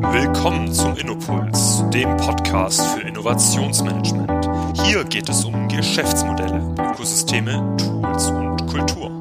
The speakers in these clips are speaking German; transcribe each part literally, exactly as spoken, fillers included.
Willkommen zum InnoPuls, dem Podcast für Innovationsmanagement. Hier geht es um Geschäftsmodelle, Ökosysteme, Tools und Kultur.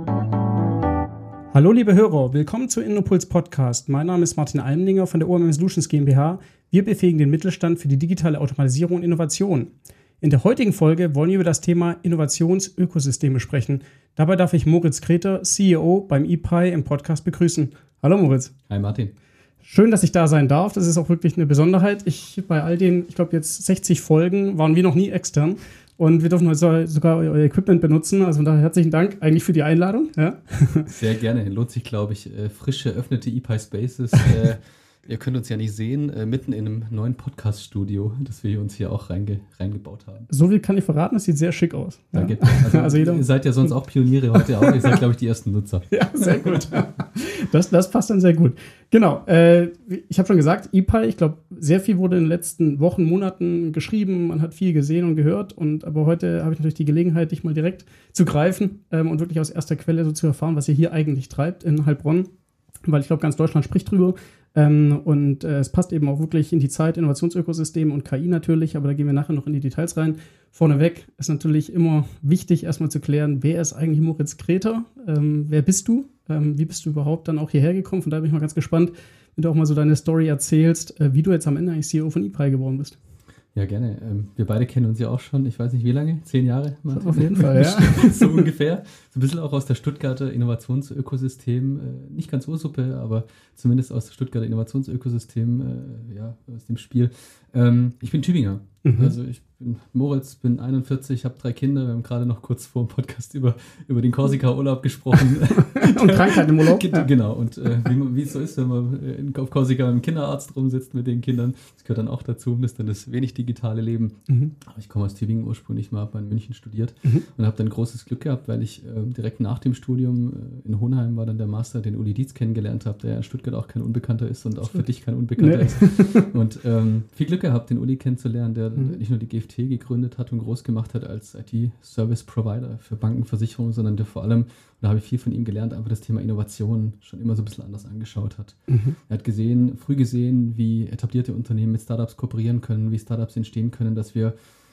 Hallo liebe Hörer, willkommen zu InnoPuls Podcast. Mein Name ist Martin Almlinger von der O M M Solutions GmbH. Wir befähigen den Mittelstand für die digitale Automatisierung und Innovation. In der heutigen Folge wollen wir über das Thema Innovationsökosysteme sprechen. Dabei darf ich Moritz Kreter, C E O beim I P I, im Podcast begrüßen. Hallo Moritz. Hi Martin. Schön, dass ich da sein darf. Das ist auch wirklich eine Besonderheit. Ich bei all den, ich glaube jetzt sechzig Folgen, waren wir noch nie extern. Und wir dürfen heute sogar euer Equipment benutzen. Also daher herzlichen Dank eigentlich für die Einladung. Ja. Sehr gerne. Lohnt sich, glaube ich, äh, frisch eröffnete I P I Spaces. Äh, ihr könnt uns ja nicht sehen, äh, mitten in einem neuen Podcast-Studio, das wir uns hier auch reinge- reingebaut haben. So viel kann ich verraten, es sieht sehr schick aus. Ja. Ja. Also, also jeder, ihr seid ja sonst auch Pioniere heute auch. Ihr seid, glaube ich, die ersten Nutzer. Ja, sehr gut. Das, das passt dann sehr gut. Genau, äh, ich habe schon gesagt, I P I, ich glaube, sehr viel wurde in den letzten Wochen, Monaten geschrieben, man hat viel gesehen und gehört, und aber heute habe ich natürlich die Gelegenheit, dich mal direkt zu greifen ähm, und wirklich aus erster Quelle so zu erfahren, was ihr hier eigentlich treibt in Heilbronn, weil ich glaube, ganz Deutschland spricht drüber ähm, und äh, es passt eben auch wirklich in die Zeit, Innovationsökosysteme und K I natürlich, aber da gehen wir nachher noch in die Details rein. Vorneweg ist natürlich immer wichtig, erstmal zu klären, wer ist eigentlich Moritz Kreter, ähm, wer bist du? Wie bist du überhaupt dann auch hierher gekommen? Von daher bin ich mal ganz gespannt, wenn du auch mal so deine Story erzählst, wie du jetzt am Ende eigentlich C E O von I P I geworden bist. Ja, gerne. Wir beide kennen uns ja auch schon, ich weiß nicht wie lange, zehn Jahre? Auf jeden Fall, ja. So ungefähr. So ein bisschen auch aus der Stuttgarter Innovationsökosystem, nicht ganz Ursuppe, aber zumindest aus der Stuttgarter Innovationsökosystem, ja, aus dem Spiel. Ich bin Tübinger. Mhm. Also ich bin Moritz, bin einundvierzig, habe drei Kinder. Wir haben gerade noch kurz vor dem Podcast über, über den Korsika-Urlaub gesprochen. Und Krankheit im Urlaub. Ja. Genau, und äh, wie, wie es so ist, wenn man in, auf Korsika mit dem Kinderarzt rumsitzt mit den Kindern. Das gehört dann auch dazu, das ist dann das wenig digitale Leben. Mhm. Ich komme aus Tübingen ursprünglich, mal habe in München studiert mhm. und habe dann großes Glück gehabt, weil ich äh, direkt nach dem Studium äh, in Hohenheim war dann der Master, den Uli Dietz kennengelernt habe, der in Stuttgart auch kein Unbekannter ist und auch für dich kein Unbekannter nee. ist. Und ähm, viel Glück gehabt, den Uli kennenzulernen, der mhm. nicht nur die G F T gegründet hat und groß gemacht hat als I T-Service-Provider für Banken, Versicherungen, sondern der vor allem, und da habe ich viel von ihm gelernt, einfach das Thema Innovation schon immer so ein bisschen anders angeschaut hat. Mhm. Er hat gesehen, früh gesehen, wie etablierte Unternehmen mit Startups kooperieren können, wie Startups entstehen können, dass wir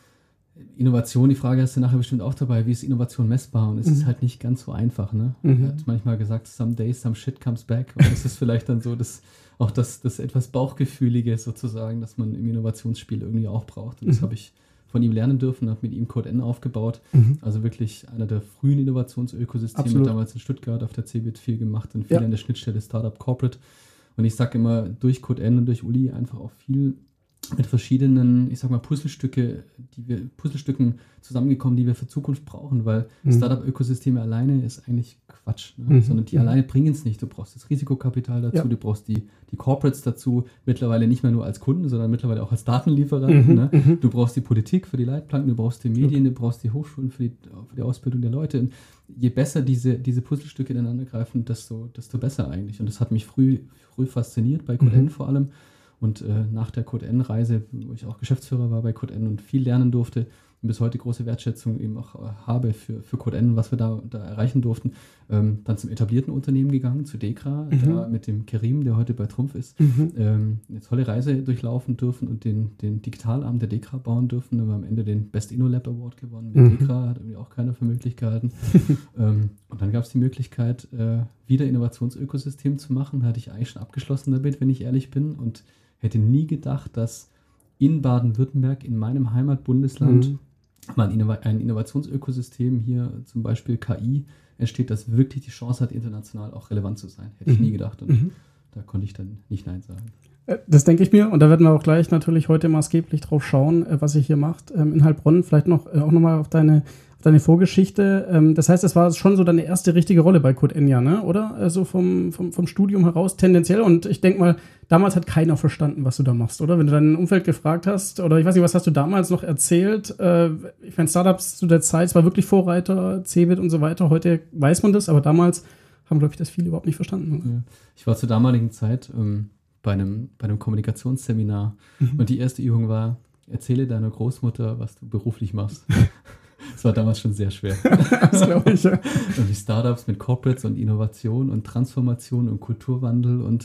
Innovation, die Frage hast du nachher bestimmt auch dabei, wie ist Innovation messbar? Und es mhm. ist halt nicht ganz so einfach. Ne? Mhm. Er hat manchmal gesagt, some days, some shit comes back. Und das ist vielleicht dann so, dass auch das, das etwas Bauchgefühlige sozusagen, dass man im Innovationsspiel irgendwie auch braucht. Und das mhm. habe ich von ihm lernen dürfen, habe mit ihm CodeN aufgebaut. Mhm. Also wirklich einer der frühen Innovationsökosysteme, Absolut. damals in Stuttgart auf der C B I T viel gemacht und viel ja. an der Schnittstelle Startup Corporate. Und ich sage immer, durch CodeN und durch Uli einfach auch viel mit verschiedenen, ich sag mal, Puzzlestücke, die wir, Puzzlestücken zusammengekommen, die wir für Zukunft brauchen, weil mhm. Startup-Ökosysteme alleine ist eigentlich Quatsch, ne? mhm. sondern die mhm. alleine bringen es nicht. Du brauchst das Risikokapital dazu, ja. du brauchst die, die Corporates dazu, mittlerweile nicht mehr nur als Kunden, sondern mittlerweile auch als Datenlieferant. Mhm. Ne? Mhm. Du brauchst die Politik für die Leitplanken, du brauchst die Medien, du brauchst die Hochschulen für die, für die Ausbildung der Leute. Und je besser diese, diese Puzzlestücke ineinander greifen, desto, desto besser eigentlich. Und das hat mich früh, früh fasziniert, bei CodeN mhm. vor allem. Und äh, nach der CodeN-Reise, wo ich auch Geschäftsführer war bei CodeN und viel lernen durfte und bis heute große Wertschätzung eben auch äh, habe für, für CodeN, was wir da, da erreichen durften, ähm, dann zum etablierten Unternehmen gegangen, zu DEKRA, mhm. da mit dem Kerim, der heute bei Trumpf ist, mhm. ähm, eine tolle Reise durchlaufen dürfen und den, den Digitalarm der DEKRA bauen dürfen. Da haben wir am Ende den Best InnoLab Award gewonnen mit mhm. DEKRA, hat irgendwie auch keiner für möglich gehalten. ähm, und dann gab es die Möglichkeit, äh, wieder Innovationsökosystem zu machen. Da hatte ich eigentlich schon abgeschlossen damit, wenn ich ehrlich bin, und hätte nie gedacht, dass in Baden-Württemberg, in meinem Heimatbundesland, mhm. mal ein Innovationsökosystem, hier zum Beispiel K I, entsteht, das wirklich die Chance hat, international auch relevant zu sein. Hätte mhm. ich nie gedacht. Und mhm. da konnte ich dann nicht Nein sagen. Das denke ich mir. Und da werden wir auch gleich natürlich heute maßgeblich drauf schauen, was ihr hier macht in Heilbronn. Vielleicht noch auch nochmal auf deine Deine Vorgeschichte, das heißt, das war schon so deine erste richtige Rolle bei CodeN, ja, ne? Oder? Also vom, vom, vom Studium heraus tendenziell. Und ich denke mal, damals hat keiner verstanden, was du da machst, oder? Wenn du dein Umfeld gefragt hast, oder ich weiß nicht, was hast du damals noch erzählt? Ich meine, Startups zu der Zeit, es war wirklich Vorreiter, C B I T und so weiter. Heute weiß man das, aber damals haben, glaube ich, das viele überhaupt nicht verstanden. Ja. Ich war zur damaligen Zeit ähm, bei einem, bei einem Kommunikationsseminar mhm. und die erste Übung war, erzähle deiner Großmutter, was du beruflich machst. Das war damals schon sehr schwer. Das glaube ich, ja. Und die Startups mit Corporates und Innovation und Transformation und Kulturwandel und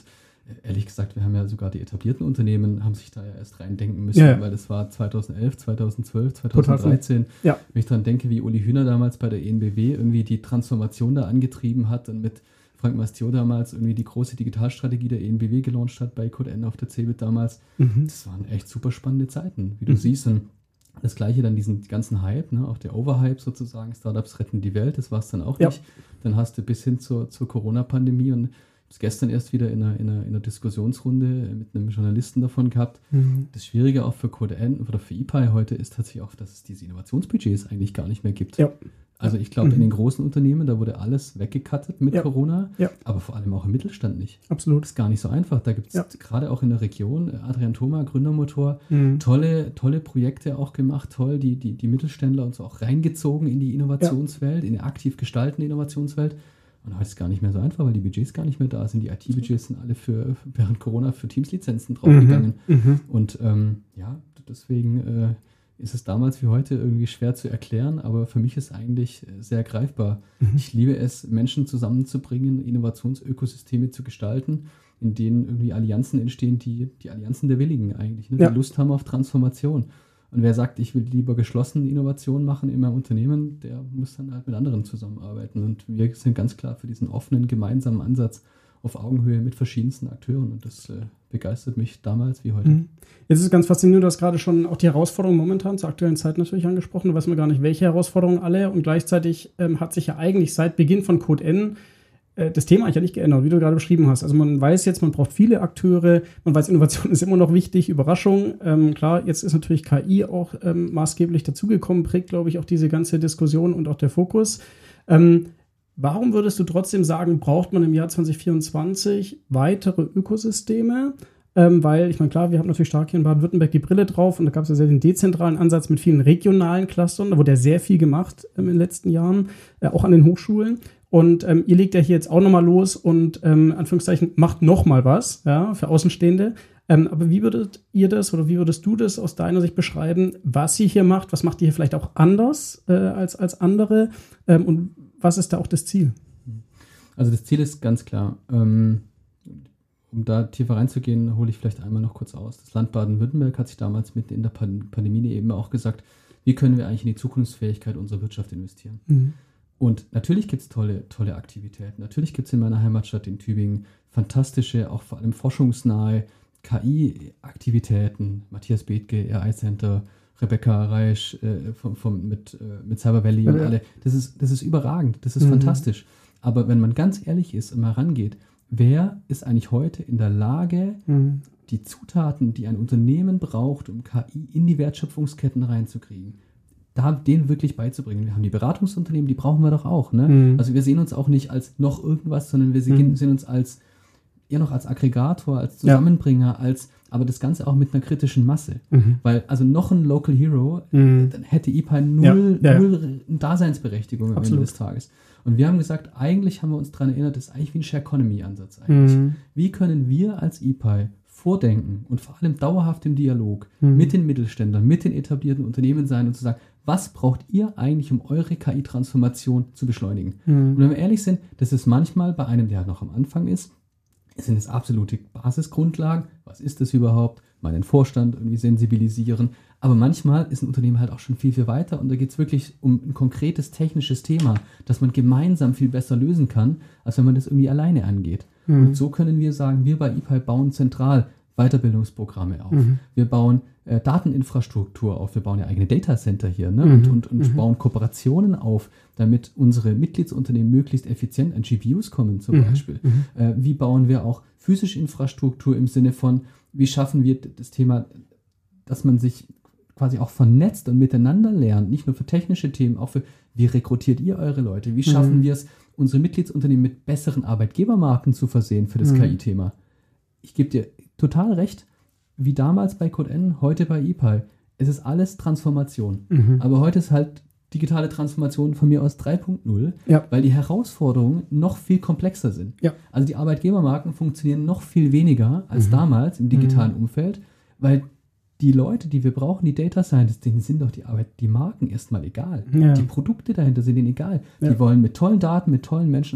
ehrlich gesagt, wir haben ja sogar die etablierten Unternehmen, haben sich da ja erst reindenken müssen, ja. weil das war zweitausendelf, zweitausendzwölf, zweitausenddreizehn. Ja. Wenn ich daran denke, wie Uli Hühner damals bei der E N B W irgendwie die Transformation da angetrieben hat und mit Frank Mastio damals irgendwie die große Digitalstrategie der E N B W gelauncht hat bei CodeN auf der CeBIT damals. Mhm. Das waren echt super spannende Zeiten, wie du mhm. siehst. Und das Gleiche dann diesen ganzen Hype, ne, auch der Overhype sozusagen, Startups retten die Welt, das war es dann auch ja. nicht. Dann hast du bis hin zur, zur Corona-Pandemie und ich habe gestern erst wieder in einer, in, einer, in einer Diskussionsrunde mit einem Journalisten davon gehabt. Mhm. Das Schwierige auch für CodeN oder für E P I heute ist tatsächlich auch, dass es diese Innovationsbudgets eigentlich gar nicht mehr gibt. Ja. Also ich glaube, mhm. in den großen Unternehmen, da wurde alles weggekattet mit ja. Corona, ja. aber vor allem auch im Mittelstand nicht. Absolut. Das ist gar nicht so einfach. Da gibt es ja. gerade auch in der Region, Adrian Thoma, Gründermotor, mhm. tolle, tolle Projekte auch gemacht, toll, die, die, die Mittelständler und so auch reingezogen in die Innovationswelt, ja. in die aktiv gestaltende Innovationswelt. Und heute ist es gar nicht mehr so einfach, weil die Budgets gar nicht mehr da sind. Die I T-Budgets sind alle für während Corona für Teams-Lizenzen draufgegangen. Mhm. Mhm. Und ähm, ja, deswegen äh, ist es damals wie heute irgendwie schwer zu erklären, aber für mich ist es eigentlich sehr greifbar. Mhm. Ich liebe es, Menschen zusammenzubringen, Innovationsökosysteme zu gestalten, in denen irgendwie Allianzen entstehen, die, die Allianzen der Willigen eigentlich, ne, die ja. Lust haben auf Transformation. Und wer sagt, ich will lieber geschlossen Innovation machen in meinem Unternehmen, der muss dann halt mit anderen zusammenarbeiten. Und wir sind ganz klar für diesen offenen, gemeinsamen Ansatz auf Augenhöhe mit verschiedensten Akteuren. Und das äh, begeistert mich damals wie heute. Jetzt ist es ganz faszinierend, du hast gerade schon auch die Herausforderungen momentan zur aktuellen Zeit natürlich angesprochen. Du weißt mir gar nicht, welche Herausforderungen alle. Und gleichzeitig ähm, hat sich ja eigentlich seit Beginn von CodeN das Thema eigentlich ja nicht geändert, wie du gerade beschrieben hast. Also man weiß jetzt, man braucht viele Akteure, man weiß, Innovation ist immer noch wichtig, Überraschung. Ähm, klar, jetzt ist natürlich K I auch ähm, maßgeblich dazugekommen, prägt, glaube ich, auch diese ganze Diskussion und auch der Fokus. Ähm, warum würdest du trotzdem sagen, braucht man im Jahr zwanzig vierundzwanzig weitere Ökosysteme? Ähm, weil, ich meine, klar, wir haben natürlich stark hier in Baden-Württemberg die Brille drauf und da gab es ja sehr den dezentralen Ansatz mit vielen regionalen Clustern, da wurde ja sehr viel gemacht ähm, in den letzten Jahren, äh, auch an den Hochschulen. Und ähm, ihr legt ja hier jetzt auch nochmal los und, ähm, Anführungszeichen, macht nochmal was, ja, für Außenstehende. Ähm, aber wie würdet ihr das oder wie würdest du das aus deiner Sicht beschreiben, was ihr hier macht? Was macht ihr hier vielleicht auch anders äh, als, als andere? Ähm, und was ist da auch das Ziel? Also das Ziel ist ganz klar. Ähm, um da tiefer reinzugehen, hole ich vielleicht einmal noch kurz aus. Das Land Baden-Württemberg hat sich damals mitten in der Pandemie eben auch gesagt, wie können wir eigentlich in die Zukunftsfähigkeit unserer Wirtschaft investieren? Mhm. Und natürlich gibt es tolle, tolle Aktivitäten. Natürlich gibt es in meiner Heimatstadt in Tübingen fantastische, auch vor allem forschungsnahe K I-Aktivitäten. Matthias Bethke, R I Center, Rebecca Reisch äh, vom, vom, mit, äh, mit Cyber Valley ja, und alle. Das ist, das ist überragend, das ist mhm. fantastisch. Aber wenn man ganz ehrlich ist und mal rangeht, wer ist eigentlich heute in der Lage, mhm. die Zutaten, die ein Unternehmen braucht, um K I in die Wertschöpfungsketten reinzukriegen, da denen wirklich beizubringen. Wir haben die Beratungsunternehmen, die brauchen wir doch auch. Ne? Mhm. Also wir sehen uns auch nicht als noch irgendwas, sondern wir sehen, mhm. sehen uns als eher noch als Aggregator, als Zusammenbringer, ja. als aber das Ganze auch mit einer kritischen Masse. Mhm. Weil also noch ein Local Hero, mhm. dann hätte E P I null, ja. Ja. null Daseinsberechtigung am Ende des Tages. Und wir haben gesagt, eigentlich haben wir uns daran erinnert, das ist eigentlich wie ein Share-Economy-Ansatz eigentlich. Mhm. Wie können wir als E P I vordenken und vor allem dauerhaft im Dialog mhm. mit den Mittelständlern, mit den etablierten Unternehmen sein und zu sagen, was braucht ihr eigentlich, um eure K I-Transformation zu beschleunigen? Mhm. Und wenn wir ehrlich sind, das ist manchmal bei einem, der noch am Anfang ist, sind es absolute Basisgrundlagen. Was ist das überhaupt? Mal den Vorstand irgendwie sensibilisieren. Aber manchmal ist ein Unternehmen halt auch schon viel, viel weiter und da geht es wirklich um ein konkretes technisches Thema, das man gemeinsam viel besser lösen kann, als wenn man das irgendwie alleine angeht. Mhm. Und so können wir sagen, wir bei E P I bauen zentral Weiterbildungsprogramme auf. Mhm. Wir bauen äh, Dateninfrastruktur auf. Wir bauen ja eigene Datacenter hier ne? mhm. und, und, und mhm. bauen Kooperationen auf, damit unsere Mitgliedsunternehmen möglichst effizient an G P Us kommen zum mhm. Beispiel. Mhm. Äh, wie bauen wir auch physische Infrastruktur im Sinne von, wie schaffen wir das Thema, dass man sich quasi auch vernetzt und miteinander lernt, nicht nur für technische Themen, auch für, wie rekrutiert ihr eure Leute? Wie schaffen mhm. wir es, unsere Mitgliedsunternehmen mit besseren Arbeitgebermarken zu versehen für das mhm. K I-Thema? Ich gebe dir total recht, wie damals bei CodeN, heute bei E P I. Es ist alles Transformation. Mhm. Aber heute ist halt digitale Transformation von mir aus drei Punkt null, ja. weil die Herausforderungen noch viel komplexer sind. Ja. Also die Arbeitgebermarken funktionieren noch viel weniger als mhm. damals im digitalen mhm. Umfeld, weil die Leute, die wir brauchen, die Data Scientists, denen sind doch die Arbeit, die Marken erstmal egal. Ja. Die Produkte dahinter sind denen egal. Ja. Die wollen mit tollen Daten, mit tollen Menschen an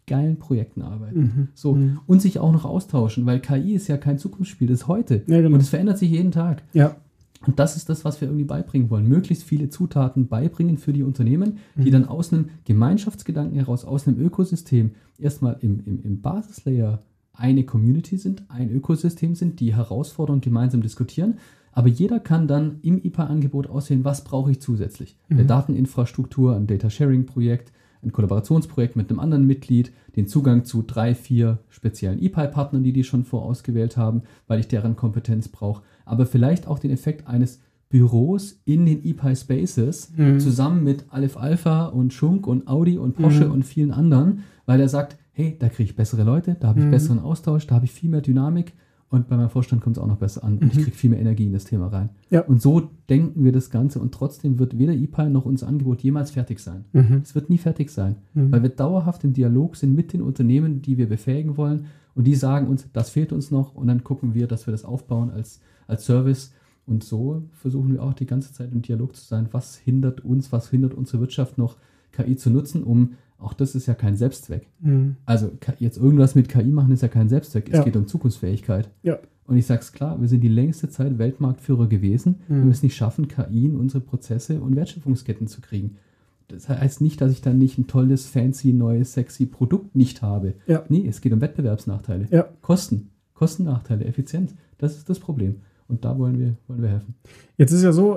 geilen Projekten arbeiten. Mhm. So, mhm. und sich auch noch austauschen, weil K I ist ja kein Zukunftsspiel, das ist heute. Ja, genau. Und es verändert sich jeden Tag. Ja. Und das ist das, was wir irgendwie beibringen wollen. Möglichst viele Zutaten beibringen für die Unternehmen, die Mhm. dann aus einem Gemeinschaftsgedanken heraus, aus einem Ökosystem erstmal im, im, im Basislayer eine Community sind, ein Ökosystem sind, die Herausforderungen gemeinsam diskutieren. Aber jeder kann dann im I P A-Angebot aussehen, was brauche ich zusätzlich. Mhm. Eine Dateninfrastruktur, ein Data-Sharing-Projekt, ein Kollaborationsprojekt mit einem anderen Mitglied, den Zugang zu drei, vier speziellen I P A-Partnern, die die schon vorausgewählt haben, weil ich deren Kompetenz brauche. Aber vielleicht auch den Effekt eines Büros in den I P A-Spaces Mhm. zusammen mit Aleph Alpha und Schunk und Audi und Porsche Mhm. und vielen anderen, weil er sagt, hey, da kriege ich bessere Leute, da habe ich Mhm. besseren Austausch, da habe ich viel mehr Dynamik und bei meinem Vorstand kommt es auch noch besser an und ich Mhm. kriege viel mehr Energie in das Thema rein. Ja. Und so denken wir das Ganze und trotzdem wird weder I P A noch unser Angebot jemals fertig sein. Mhm. Es wird nie fertig sein, Mhm. weil wir dauerhaft im Dialog sind mit den Unternehmen, die wir befähigen wollen und die sagen uns, das fehlt uns noch und dann gucken wir, dass wir das aufbauen als, als Service und so versuchen wir auch die ganze Zeit im Dialog zu sein, was hindert uns, was hindert unsere Wirtschaft noch, K I zu nutzen, um, auch das ist ja kein Selbstzweck. Mhm. Also K- jetzt irgendwas mit K I machen ist ja kein Selbstzweck, es Ja. geht um Zukunftsfähigkeit. Ja. Und ich sage es klar, wir sind die längste Zeit Weltmarktführer gewesen, Mhm. wenn wir es nicht schaffen, K I in unsere Prozesse und Wertschöpfungsketten zu kriegen. Das heißt nicht, dass ich dann nicht ein tolles, fancy, neues, sexy Produkt nicht habe. Ja. Nee, es geht um Wettbewerbsnachteile. Ja. Kosten, Kostennachteile, Effizienz. Das ist das Problem. Und da wollen wir, wollen wir helfen. Jetzt ist ja so,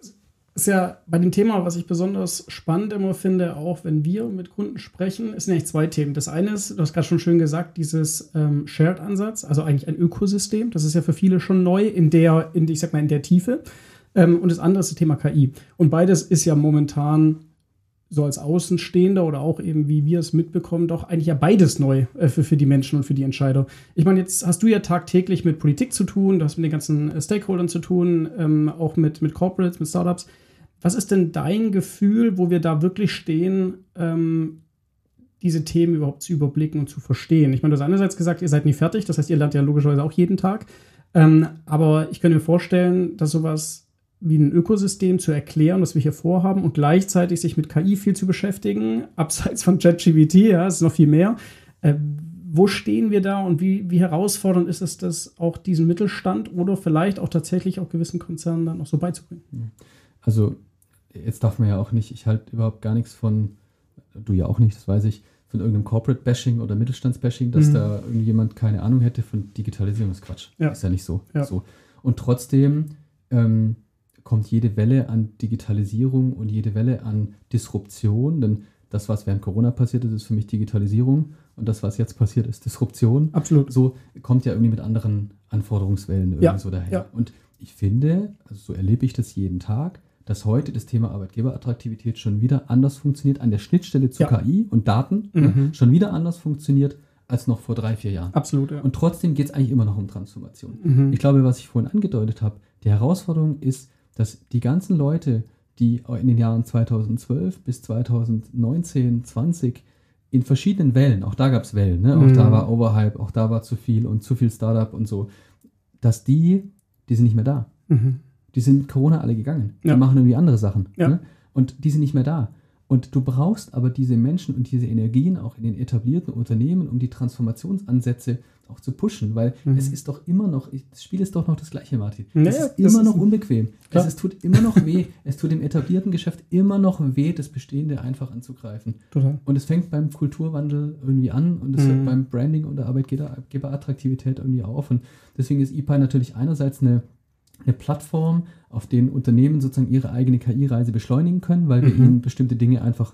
ist ja bei dem Thema, was ich besonders spannend immer finde, auch wenn wir mit Kunden sprechen, ist eigentlich zwei Themen. Das eine ist, du hast gerade schon schön gesagt, dieses ähm, Shared-Ansatz, also eigentlich ein Ökosystem. Das ist ja für viele schon neu in der, in, ich sag mal, in der Tiefe. Ähm, und das andere ist das Thema K I. Und beides ist ja momentan so als Außenstehender oder auch eben, wie wir es mitbekommen, doch eigentlich ja beides neu äh, für, für die Menschen und für die Entscheider. Ich meine, jetzt hast du ja tagtäglich mit Politik zu tun, du hast mit den ganzen äh, Stakeholdern zu tun, ähm, auch mit, mit Corporates, mit Startups. Was ist denn dein Gefühl, wo wir da wirklich stehen, ähm, diese Themen überhaupt zu überblicken und zu verstehen? Ich meine, du hast einerseits gesagt, ihr seid nie fertig, das heißt, ihr lernt ja logischerweise auch jeden Tag. Ähm, aber ich könnte mir vorstellen, dass sowas wie ein Ökosystem zu erklären, was wir hier vorhaben und gleichzeitig sich mit K I viel zu beschäftigen, abseits von ChatGPT, ja, ist noch viel mehr. Äh, wo stehen wir da und wie, wie herausfordernd ist es, das auch diesen Mittelstand oder vielleicht auch tatsächlich auch gewissen Konzernen dann noch so beizubringen? Also jetzt darf man ja auch nicht, ich halte überhaupt gar nichts von, du ja auch nicht, das weiß ich, von irgendeinem Corporate-Bashing oder Mittelstands-Bashing, dass Mhm. da irgendjemand keine Ahnung hätte von Digitalisierung, ist Quatsch. Ja. Ist ja nicht so. Ja. so. Und trotzdem ähm, kommt jede Welle an Digitalisierung und jede Welle an Disruption, denn das, was während Corona passiert ist, ist für mich Digitalisierung und das, was jetzt passiert, ist Disruption. Absolut. So kommt ja irgendwie mit anderen Anforderungswellen irgendwie Ja, so daher. ja. Und ich finde, also so erlebe ich das jeden Tag, dass heute das Thema Arbeitgeberattraktivität schon wieder anders funktioniert, an der Schnittstelle zu Ja. K I und Daten, Mhm. ne, schon wieder anders funktioniert als noch vor drei, vier Jahren. Absolut, ja. Und trotzdem geht es eigentlich immer noch um Transformation. Mhm. Ich glaube, was ich vorhin angedeutet habe, die Herausforderung ist, dass die ganzen Leute, die in den Jahren zweitausendzwölf bis zweitausendneunzehn, zwanzig in verschiedenen Wellen, auch da gab es Wellen, ne? Auch Mhm. da war Overhype, auch da war zu viel und zu viel Startup und so, dass die, die sind nicht mehr da. Mhm. Die sind Corona alle gegangen. Ja. Die machen irgendwie andere Sachen. Ja. Ne? Und die sind nicht mehr da. Und du brauchst aber diese Menschen und diese Energien auch in den etablierten Unternehmen, um die Transformationsansätze auch zu pushen, weil Mhm. es ist doch immer noch, ich, das Spiel ist doch noch das gleiche, Martin. Ja, es ja, ist das immer ist- noch unbequem. Klar. Es, es tut immer noch weh. Es tut dem etablierten Geschäft immer noch weh, das Bestehende einfach anzugreifen. Total. Und es fängt beim Kulturwandel irgendwie an und es Mhm. hört beim Branding und der Arbeitgeberattraktivität irgendwie auf. Und deswegen ist I P A natürlich einerseits eine, eine Plattform, auf denen Unternehmen sozusagen ihre eigene K I-Reise beschleunigen können, weil wir Mhm. ihnen bestimmte Dinge einfach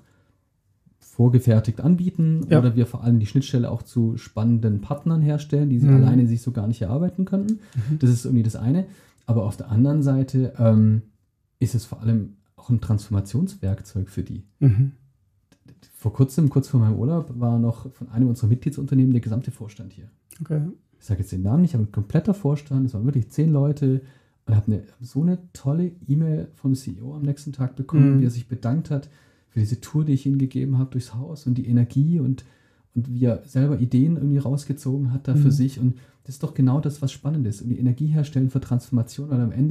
vorgefertigt anbieten Ja. oder wir vor allem die Schnittstelle auch zu spannenden Partnern herstellen, die sie Mhm. alleine sich so gar nicht erarbeiten könnten. Mhm. Das ist irgendwie das eine. Aber auf der anderen Seite ähm, ist es vor allem auch ein Transformationswerkzeug für die. Mhm. Vor kurzem, kurz vor meinem Urlaub, war noch von einem unserer Mitgliedsunternehmen der gesamte Vorstand hier. Okay. Ich sage jetzt den Namen nicht, aber ein kompletter Vorstand, es waren wirklich zehn Leute und habe eine, so eine tolle E-Mail vom C E O am nächsten Tag bekommen, Mhm. wie er sich bedankt hat für diese Tour, die ich ihm gegeben habe durchs Haus und die Energie und, und wie er selber Ideen irgendwie rausgezogen hat da für Mhm. sich. Und das ist doch genau das, was spannend ist. Und die Energie herstellen für Transformation. Und am Ende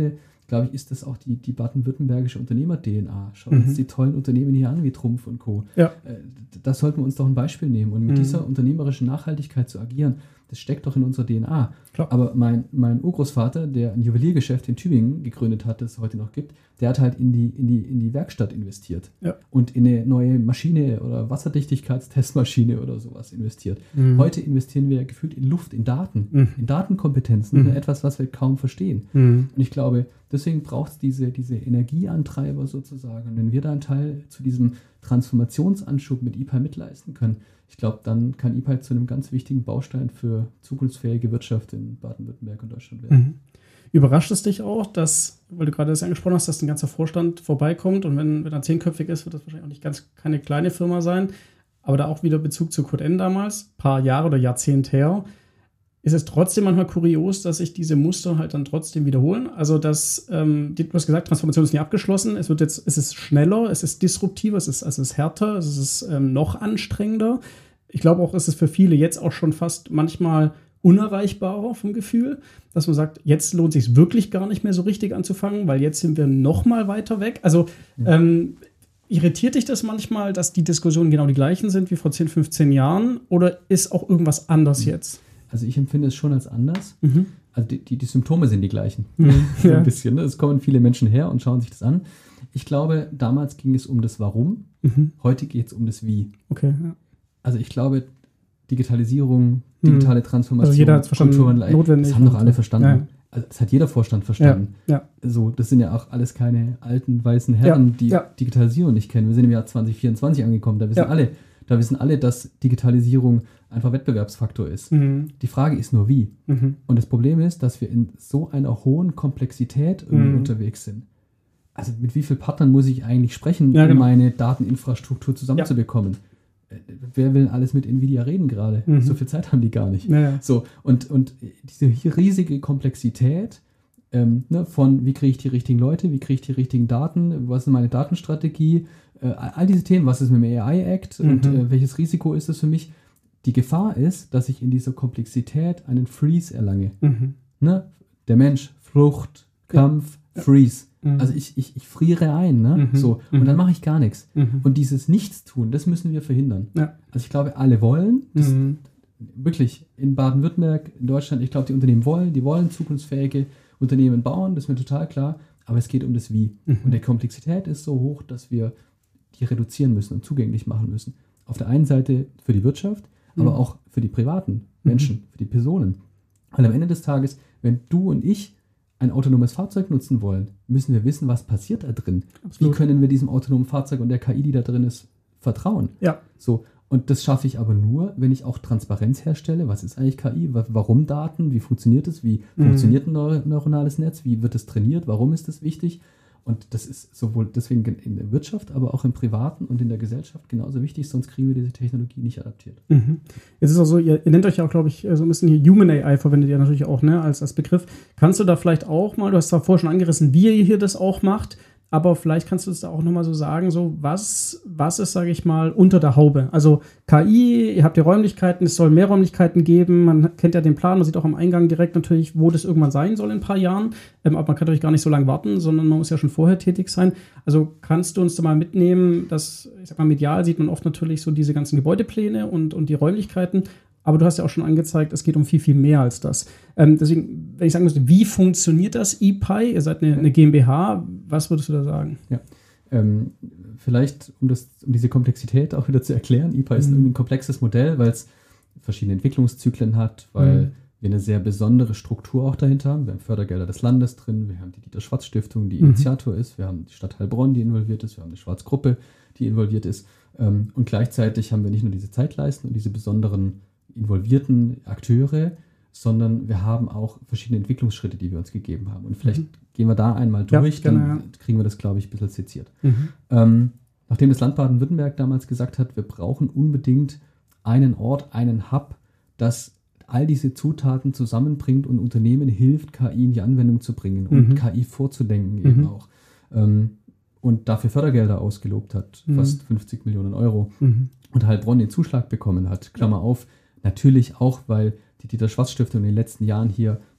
glaube ich, ist das auch die, die baden-württembergische Unternehmer-D N A. Schaut mhm. uns die tollen Unternehmen hier an, wie Trumpf und Co. Ja. Da sollten wir uns doch ein Beispiel nehmen. Und mit mhm. dieser unternehmerischen Nachhaltigkeit zu agieren, das steckt doch in unserer D N A. Klar. Aber mein, mein Urgroßvater, der ein Juweliergeschäft in Tübingen gegründet hat, das es heute noch gibt, der hat halt in die, in die, in die Werkstatt investiert. Ja. Und in eine neue Maschine oder Wasserdichtigkeitstestmaschine oder sowas investiert. Mhm. Heute investieren wir gefühlt in Luft, in Daten, mhm. in Datenkompetenzen, mhm. etwas, was wir kaum verstehen. Mhm. Und ich glaube, deswegen braucht es diese, diese Energieantreiber sozusagen. Und wenn wir da einen Teil zu diesem Transformationsanschub mit I P A mitleisten können, ich glaube, dann kann I P A zu einem ganz wichtigen Baustein für zukunftsfähige Wirtschaft in Baden-Württemberg und Deutschland werden. Mhm. Überrascht es dich auch, dass, weil du gerade das angesprochen hast, dass ein ganzer Vorstand vorbeikommt und wenn, wenn er zehnköpfig ist, wird das wahrscheinlich auch nicht ganz keine kleine Firma sein, aber da auch wieder Bezug zu Code N damals, paar Jahre oder Jahrzehnte her, ist es trotzdem manchmal kurios, dass sich diese Muster halt dann trotzdem wiederholen. Also dass, ähm, du hast gesagt, Transformation ist nie abgeschlossen, es wird jetzt, es ist schneller, es ist disruptiver, es ist, es ist härter, es ist ähm, noch anstrengender. Ich glaube auch, es ist für viele jetzt auch schon fast manchmal unerreichbarer vom Gefühl, dass man sagt, jetzt lohnt es sich wirklich gar nicht mehr so richtig anzufangen, weil jetzt sind wir noch mal weiter weg. Also mhm. ähm, irritiert dich das manchmal, dass die Diskussionen genau die gleichen sind wie vor zehn, fünfzehn Jahren oder ist auch irgendwas anders mhm. jetzt? Also ich empfinde es schon als anders. Mhm. Also die, die, die Symptome sind die gleichen. Mhm. so ja. ein bisschen. Ne? Es kommen viele Menschen her und schauen sich das an. Ich glaube, damals ging es um das Warum, mhm. heute geht es um das Wie. Okay, ja. Also ich glaube, Digitalisierung, digitale Transformation, also jeder hat's verstanden, notwendig. Das haben doch alle verstanden. Ja. Also das hat jeder Vorstand verstanden. Ja. Ja. So, das sind ja auch alles keine alten weißen Herren, ja. die ja. Digitalisierung nicht kennen. Wir sind im Jahr zwanzig vierundzwanzig angekommen. Da wissen ja. alle, da wissen alle, dass Digitalisierung einfach Wettbewerbsfaktor ist. Mhm. Die Frage ist nur wie. Mhm. Und das Problem ist, dass wir in so einer hohen Komplexität irgendwie mhm. unterwegs sind. Also mit wie vielen Partnern muss ich eigentlich sprechen, ja, genau. um meine Dateninfrastruktur zusammenzubekommen? Ja. Wer will alles mit Nvidia reden gerade? Mhm. So viel Zeit haben die gar nicht. Ja, ja. So, und, und diese riesige Komplexität ähm, ne, von wie kriege ich die richtigen Leute, wie kriege ich die richtigen Daten, was ist meine Datenstrategie, äh, all diese Themen, was ist mit dem A I-Act mhm. und äh, welches Risiko ist es für mich? Die Gefahr ist, dass ich in dieser Komplexität einen Freeze erlange. Mhm. Ne? Der Mensch, Flucht, Kampf, ja. Freeze. Mhm. Also ich, ich, ich friere ein, ne? Mhm. So, und mhm. dann mache ich gar nichts. Mhm. Und dieses Nichtstun, das müssen wir verhindern. Ja. Also ich glaube, alle wollen, das mhm. wirklich in Baden-Württemberg, in Deutschland, ich glaube, die Unternehmen wollen, die wollen zukunftsfähige Unternehmen bauen, das ist mir total klar, aber es geht um das Wie. Mhm. Und die Komplexität ist so hoch, dass wir die reduzieren müssen und zugänglich machen müssen. Auf der einen Seite für die Wirtschaft, mhm. aber auch für die privaten Menschen, mhm. für die Personen. Weil am Ende des Tages, wenn du und ich ein autonomes Fahrzeug nutzen wollen, müssen wir wissen, was passiert da drin. Absolut. Wie können wir diesem autonomen Fahrzeug und der K I, die da drin ist, vertrauen? Ja. So, und das schaffe ich aber nur, wenn ich auch Transparenz herstelle. Was ist eigentlich K I? Warum Daten? Wie funktioniert es? Wie mhm. funktioniert ein neur- neuronales Netz? Wie wird es trainiert? Warum ist das wichtig? Und das ist sowohl deswegen in der Wirtschaft, aber auch im Privaten und in der Gesellschaft genauso wichtig, sonst kriegen wir diese Technologie nicht adaptiert. Mhm. Jetzt ist auch so, ihr, ihr nennt euch ja auch, glaube ich, so ein bisschen hier Human A I verwendet ihr natürlich auch, ne, als, als Begriff. Kannst du da vielleicht auch mal, du hast zwar vorher schon angerissen, wie ihr hier das auch macht, aber vielleicht kannst du es da auch nochmal so sagen, so was, was ist, sage ich mal, unter der Haube? Also K I, ihr habt die Räumlichkeiten, es soll mehr Räumlichkeiten geben, man kennt ja den Plan, man sieht auch am Eingang direkt natürlich, wo das irgendwann sein soll in ein paar Jahren, ähm, aber man kann natürlich gar nicht so lange warten, sondern man muss ja schon vorher tätig sein. Also kannst du uns da mal mitnehmen, dass, ich sag mal, medial sieht man oft natürlich so diese ganzen Gebäudepläne und, und die Räumlichkeiten, aber du hast ja auch schon angezeigt, es geht um viel, viel mehr als das. Ähm, deswegen, wenn ich sagen müsste, wie funktioniert das I P I? Ihr seid eine, eine GmbH. Was würdest du da sagen? Ja, ähm, vielleicht, um, das, um diese Komplexität auch wieder zu erklären, I P I ist mhm. ein komplexes Modell, weil es verschiedene Entwicklungszyklen hat, weil mhm. wir eine sehr besondere Struktur auch dahinter haben. Wir haben Fördergelder des Landes drin, wir haben die Dieter-Schwarz-Stiftung, die mhm. Initiator ist, wir haben die Stadt Heilbronn, die involviert ist, wir haben eine Schwarz-Gruppe, die involviert ist. Ähm, und gleichzeitig haben wir nicht nur diese Zeitleisten und diese besonderen involvierten Akteure, sondern wir haben auch verschiedene Entwicklungsschritte, die wir uns gegeben haben. Und vielleicht mhm. gehen wir da einmal durch, ja, dann genau, ja. kriegen wir das, glaube ich, ein bisschen seziert. Mhm. Ähm, nachdem das Land Baden-Württemberg damals gesagt hat, wir brauchen unbedingt einen Ort, einen Hub, das all diese Zutaten zusammenbringt und Unternehmen hilft, K I in die Anwendung zu bringen und mhm. K I vorzudenken eben mhm. auch. Ähm, und dafür Fördergelder ausgelobt hat, mhm. fast fünfzig Millionen Euro. Mhm. Und Heilbronn den Zuschlag bekommen hat, Klammer auf, natürlich auch, weil die Dieter-Schwarz-Stiftung in den letzten Jahren hier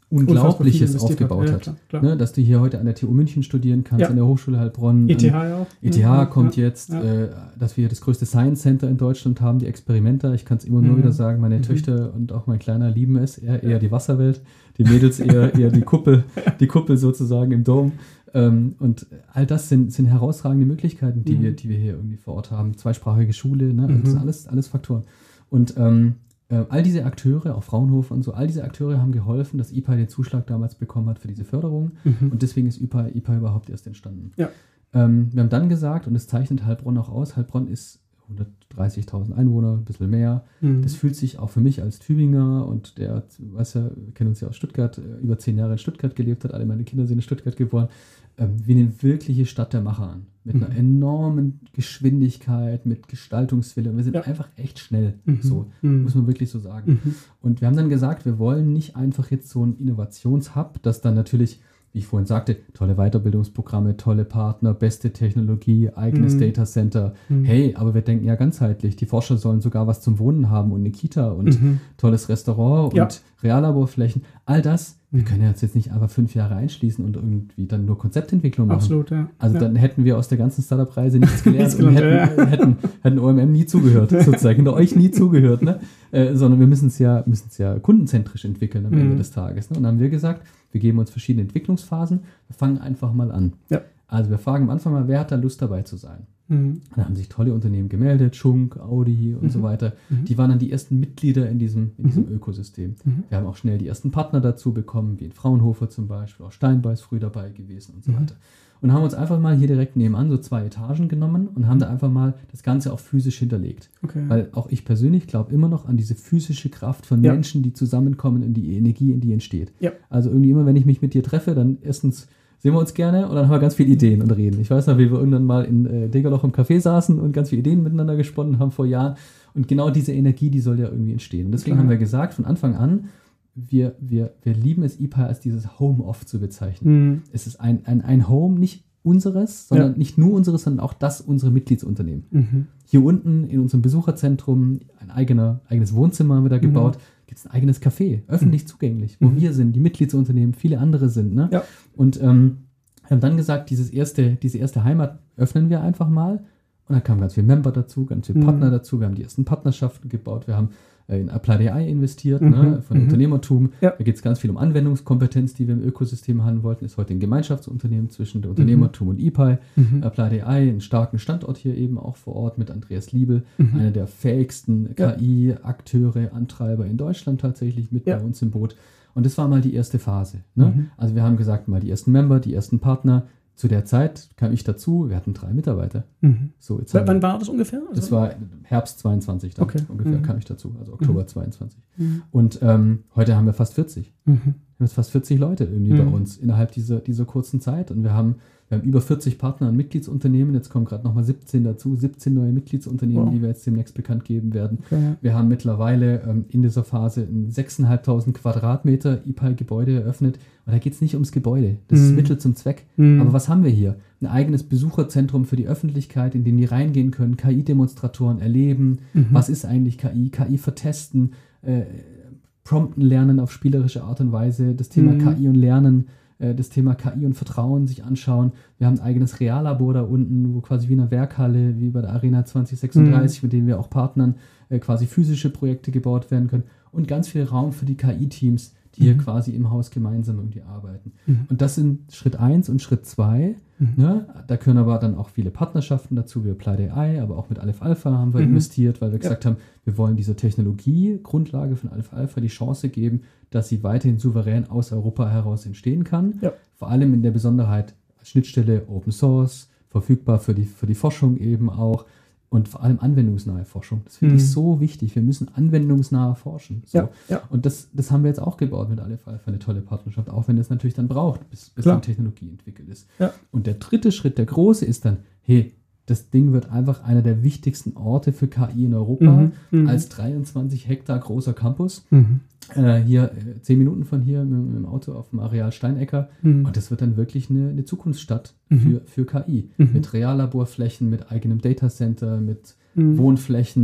Unglaubliches aufgebaut hat. Ja, klar, klar. Ne, dass du hier heute an der T U München studieren kannst, ja. an der Hochschule Heilbronn. E T H ja auch. E T H ja, kommt ja, jetzt, ja. Äh, dass wir das größte Science Center in Deutschland haben, die Experimenter. Ich kann es immer mhm. nur wieder sagen, meine mhm. Töchter und auch mein Kleiner lieben es, eher, eher die Wasserwelt, die Mädels eher, eher die Kuppel, die Kuppel sozusagen im Dom. Ähm, und all das sind, sind herausragende Möglichkeiten, die, mhm. wir, die wir hier irgendwie vor Ort haben. Zweisprachige Schule, ne? Mhm. Das sind alles, alles Faktoren. Und ähm, Äh, all diese Akteure, auch Fraunhofer und so, all diese Akteure haben geholfen, dass I P A den Zuschlag damals bekommen hat für diese Förderung. Mhm. Und deswegen ist I P A, I P A überhaupt erst entstanden. Ja. Ähm, wir haben dann gesagt, und das zeichnet Heilbronn auch aus, Heilbronn ist hundertdreißigtausend Einwohner, ein bisschen mehr. Mhm. Das fühlt sich auch für mich als Tübinger und der, weißt du, wir kennen uns ja aus Stuttgart, über zehn Jahre in Stuttgart gelebt hat, alle meine Kinder sind in Stuttgart geboren, ähm, wie eine wirkliche Stadt der Macher an. Mit mhm. einer enormen Geschwindigkeit, mit Gestaltungswille. Wir sind ja. einfach echt schnell, mhm. so mhm. muss man wirklich so sagen. Mhm. Und wir haben dann gesagt, wir wollen nicht einfach jetzt so ein Innovationshub, das dann natürlich, wie ich vorhin sagte, tolle Weiterbildungsprogramme, tolle Partner, beste Technologie, eigenes mhm. Datacenter. Mhm. Hey, aber wir denken ja ganzheitlich. Die Forscher sollen sogar was zum Wohnen haben und eine Kita und mhm. tolles Restaurant ja. und Reallaborflächen. All das, wir können ja jetzt nicht einfach fünf Jahre einschließen und irgendwie dann nur Konzeptentwicklung machen. Absolut, ja. Also ja. dann hätten wir aus der ganzen Startup-Reise nichts gelernt und hätten, hätten, hätten O M M nie zugehört, sozusagen, hätten euch nie zugehört, ne? Äh, sondern wir müssen es ja, müssen es ja kundenzentrisch entwickeln am mhm. Ende des Tages. Ne? Und dann haben wir gesagt, wir geben uns verschiedene Entwicklungsphasen, wir fangen einfach mal an. Ja. Also wir fragen am Anfang mal, wer hat da Lust dabei zu sein? Mhm. Da haben sich tolle Unternehmen gemeldet, Schunk, Audi und mhm. so weiter. Mhm. Die waren dann die ersten Mitglieder in diesem, in diesem mhm. Ökosystem. Mhm. Wir haben auch schnell die ersten Partner dazu bekommen, wie in Fraunhofer zum Beispiel, auch Steinbei ist früh dabei gewesen und so mhm. weiter. Und haben uns einfach mal hier direkt nebenan so zwei Etagen genommen und haben da einfach mal das Ganze auch physisch hinterlegt. Okay. Weil auch ich persönlich glaube immer noch an diese physische Kraft von ja. Menschen, die zusammenkommen und die Energie, in die entsteht. Ja. Also irgendwie immer, wenn ich mich mit dir treffe, dann erstens sehen wir uns gerne und dann haben wir ganz viele Ideen und reden. Ich weiß noch, wie wir irgendwann mal in äh, Degerloch im Café saßen und ganz viele Ideen miteinander gesponnen haben vor Jahren. Und genau diese Energie, die soll ja irgendwie entstehen. Und deswegen Klar. haben wir gesagt, von Anfang an, wir, wir, wir lieben es, I P A als dieses Home-Off zu bezeichnen. Mhm. Es ist ein, ein, ein Home, nicht unseres, sondern ja. nicht nur unseres, sondern auch das unserer Mitgliedsunternehmen. Mhm. Hier unten in unserem Besucherzentrum, ein eigener, eigenes Wohnzimmer haben wir da gebaut, mhm. gibt es ein eigenes Café, öffentlich mhm. zugänglich, wo mhm. wir sind, die Mitgliedsunternehmen, viele andere sind. Ne? Ja. Und ähm, haben dann gesagt, dieses erste, diese erste Heimat öffnen wir einfach mal. Und dann kamen ganz viele Member dazu, ganz viele Partner mhm. dazu. Wir haben die ersten Partnerschaften gebaut. Wir haben äh, in Applied A I investiert, mhm. ne, von mhm. Unternehmertum. Ja. Da geht es ganz viel um Anwendungskompetenz, die wir im Ökosystem haben wollten. Ist heute ein Gemeinschaftsunternehmen zwischen der Unternehmertum mhm. und I P A. Mhm. Applied A I, einen starken Standort hier eben auch vor Ort mit Andreas Liebel, mhm. einer der fähigsten ja. K I-Akteure, Antreiber in Deutschland tatsächlich mit ja. bei uns im Boot. Und das war mal die erste Phase. Ne? Mhm. Also wir haben gesagt, mal die ersten Member, die ersten Partner. Zu der Zeit kam ich dazu, wir hatten drei Mitarbeiter. Mhm. So, jetzt Wann wir, war das ungefähr? Also das war Herbst zweiundzwanzig, dann okay. ungefähr mhm. kam ich dazu, also Oktober mhm. zweiundzwanzig. Mhm. Und ähm, heute haben wir fast vierzig. Mhm. Wir haben jetzt fast vierzig Leute irgendwie mhm. bei uns innerhalb dieser, dieser kurzen Zeit. Und wir haben, wir haben über vierzig Partner und Mitgliedsunternehmen. Jetzt kommen gerade nochmal siebzehn dazu, siebzehn neue Mitgliedsunternehmen, wow. die wir jetzt demnächst bekannt geben werden. Okay. Wir haben mittlerweile ähm, in dieser Phase ein sechstausendfünfhundert Quadratmeter I P A-Gebäude eröffnet. Und da geht es nicht ums Gebäude, das mhm. ist Mittel zum Zweck. Mhm. Aber was haben wir hier? Ein eigenes Besucherzentrum für die Öffentlichkeit, in dem die reingehen können, K I-Demonstratoren erleben. Mhm. Was ist eigentlich K I? K I vertesten, äh, prompten lernen auf spielerische Art und Weise, das Thema mhm. K I und Lernen, äh, das Thema K I und Vertrauen sich anschauen. Wir haben ein eigenes Reallabor da unten, wo quasi wie in einer Werkhalle, wie bei der Arena zwanzig sechsunddreißig, mhm. mit denen wir auch partnern, äh, quasi physische Projekte gebaut werden können. Und ganz viel Raum für die K I-Teams, die hier mhm. quasi im Haus gemeinsam irgendwie arbeiten. Mhm. Und das sind Schritt eins und Schritt zwei. Mhm. Ne? Da können aber dann auch viele Partnerschaften dazu, wie Applied A I, aber auch mit Aleph Alpha haben wir mhm. investiert, weil wir ja. gesagt haben, wir wollen dieser Technologie, Grundlage von Aleph Alpha, die Chance geben, dass sie weiterhin souverän aus Europa heraus entstehen kann. Ja. Vor allem in der Besonderheit als Schnittstelle Open Source, verfügbar für die, für die Forschung eben auch. Und vor allem anwendungsnahe Forschung. Das finde mhm. ich so wichtig. Wir müssen anwendungsnah forschen. So. Ja, ja. Und das, das haben wir jetzt auch gebaut mit Aleph Alpha, eine tolle Partnerschaft, auch wenn es natürlich dann braucht, bis, bis die Technologie entwickelt ist. Ja. Und der dritte Schritt, der große, ist dann, hey, das Ding wird einfach einer der wichtigsten Orte für K I in Europa, mhm. als dreiundzwanzig Hektar großer Campus. Mhm. Äh, hier äh, zehn Minuten von hier mit, mit dem Auto auf dem Areal Steinecker. Mhm. Und das wird dann wirklich eine, eine Zukunftsstadt mhm. für, für K I. Mhm. Mit Reallaborflächen, mit eigenem Datacenter, mit mhm. Wohnflächen,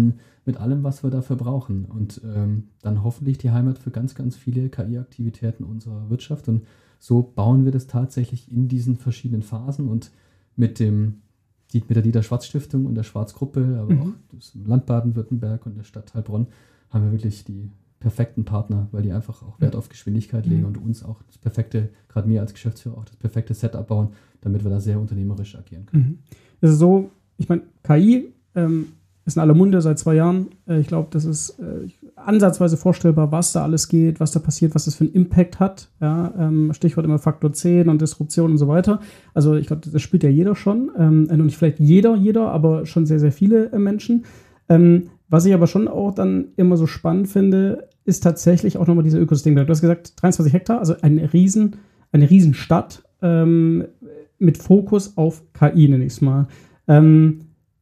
mit allem, was wir dafür brauchen. Und ähm, dann hoffentlich die Heimat für ganz, ganz viele K I-Aktivitäten unserer Wirtschaft. Und so bauen wir das tatsächlich in diesen verschiedenen Phasen und mit dem mit der Dieter-Schwarz-Stiftung und der Schwarz-Gruppe, aber mhm. auch das Land Baden-Württemberg und der Stadt Heilbronn haben wir wirklich die perfekten Partner, weil die einfach auch Wert auf Geschwindigkeit legen mhm. und uns auch das perfekte, gerade mir als Geschäftsführer, auch das perfekte Setup bauen, damit wir da sehr unternehmerisch agieren können. Mhm. Es ist so, ich meine, K I ähm, ist in aller Munde seit zwei Jahren. Äh, ich glaube, das ist äh, ansatzweise vorstellbar, was da alles geht, was da passiert, was das für einen Impact hat. Ja, ähm, Stichwort immer Faktor zehn und Disruption und so weiter. Also ich glaube, das spielt ja jeder schon. Ähm, und nicht vielleicht jeder, jeder, aber schon sehr, sehr viele äh, Menschen. Ähm, was ich aber schon auch dann immer so spannend finde, ist tatsächlich auch nochmal diese Ökosystem. Du hast gesagt, dreiundzwanzig Hektar, also eine riesen, eine Riesenstadt ähm, mit Fokus auf K I, nenne ich es mal. Ähm,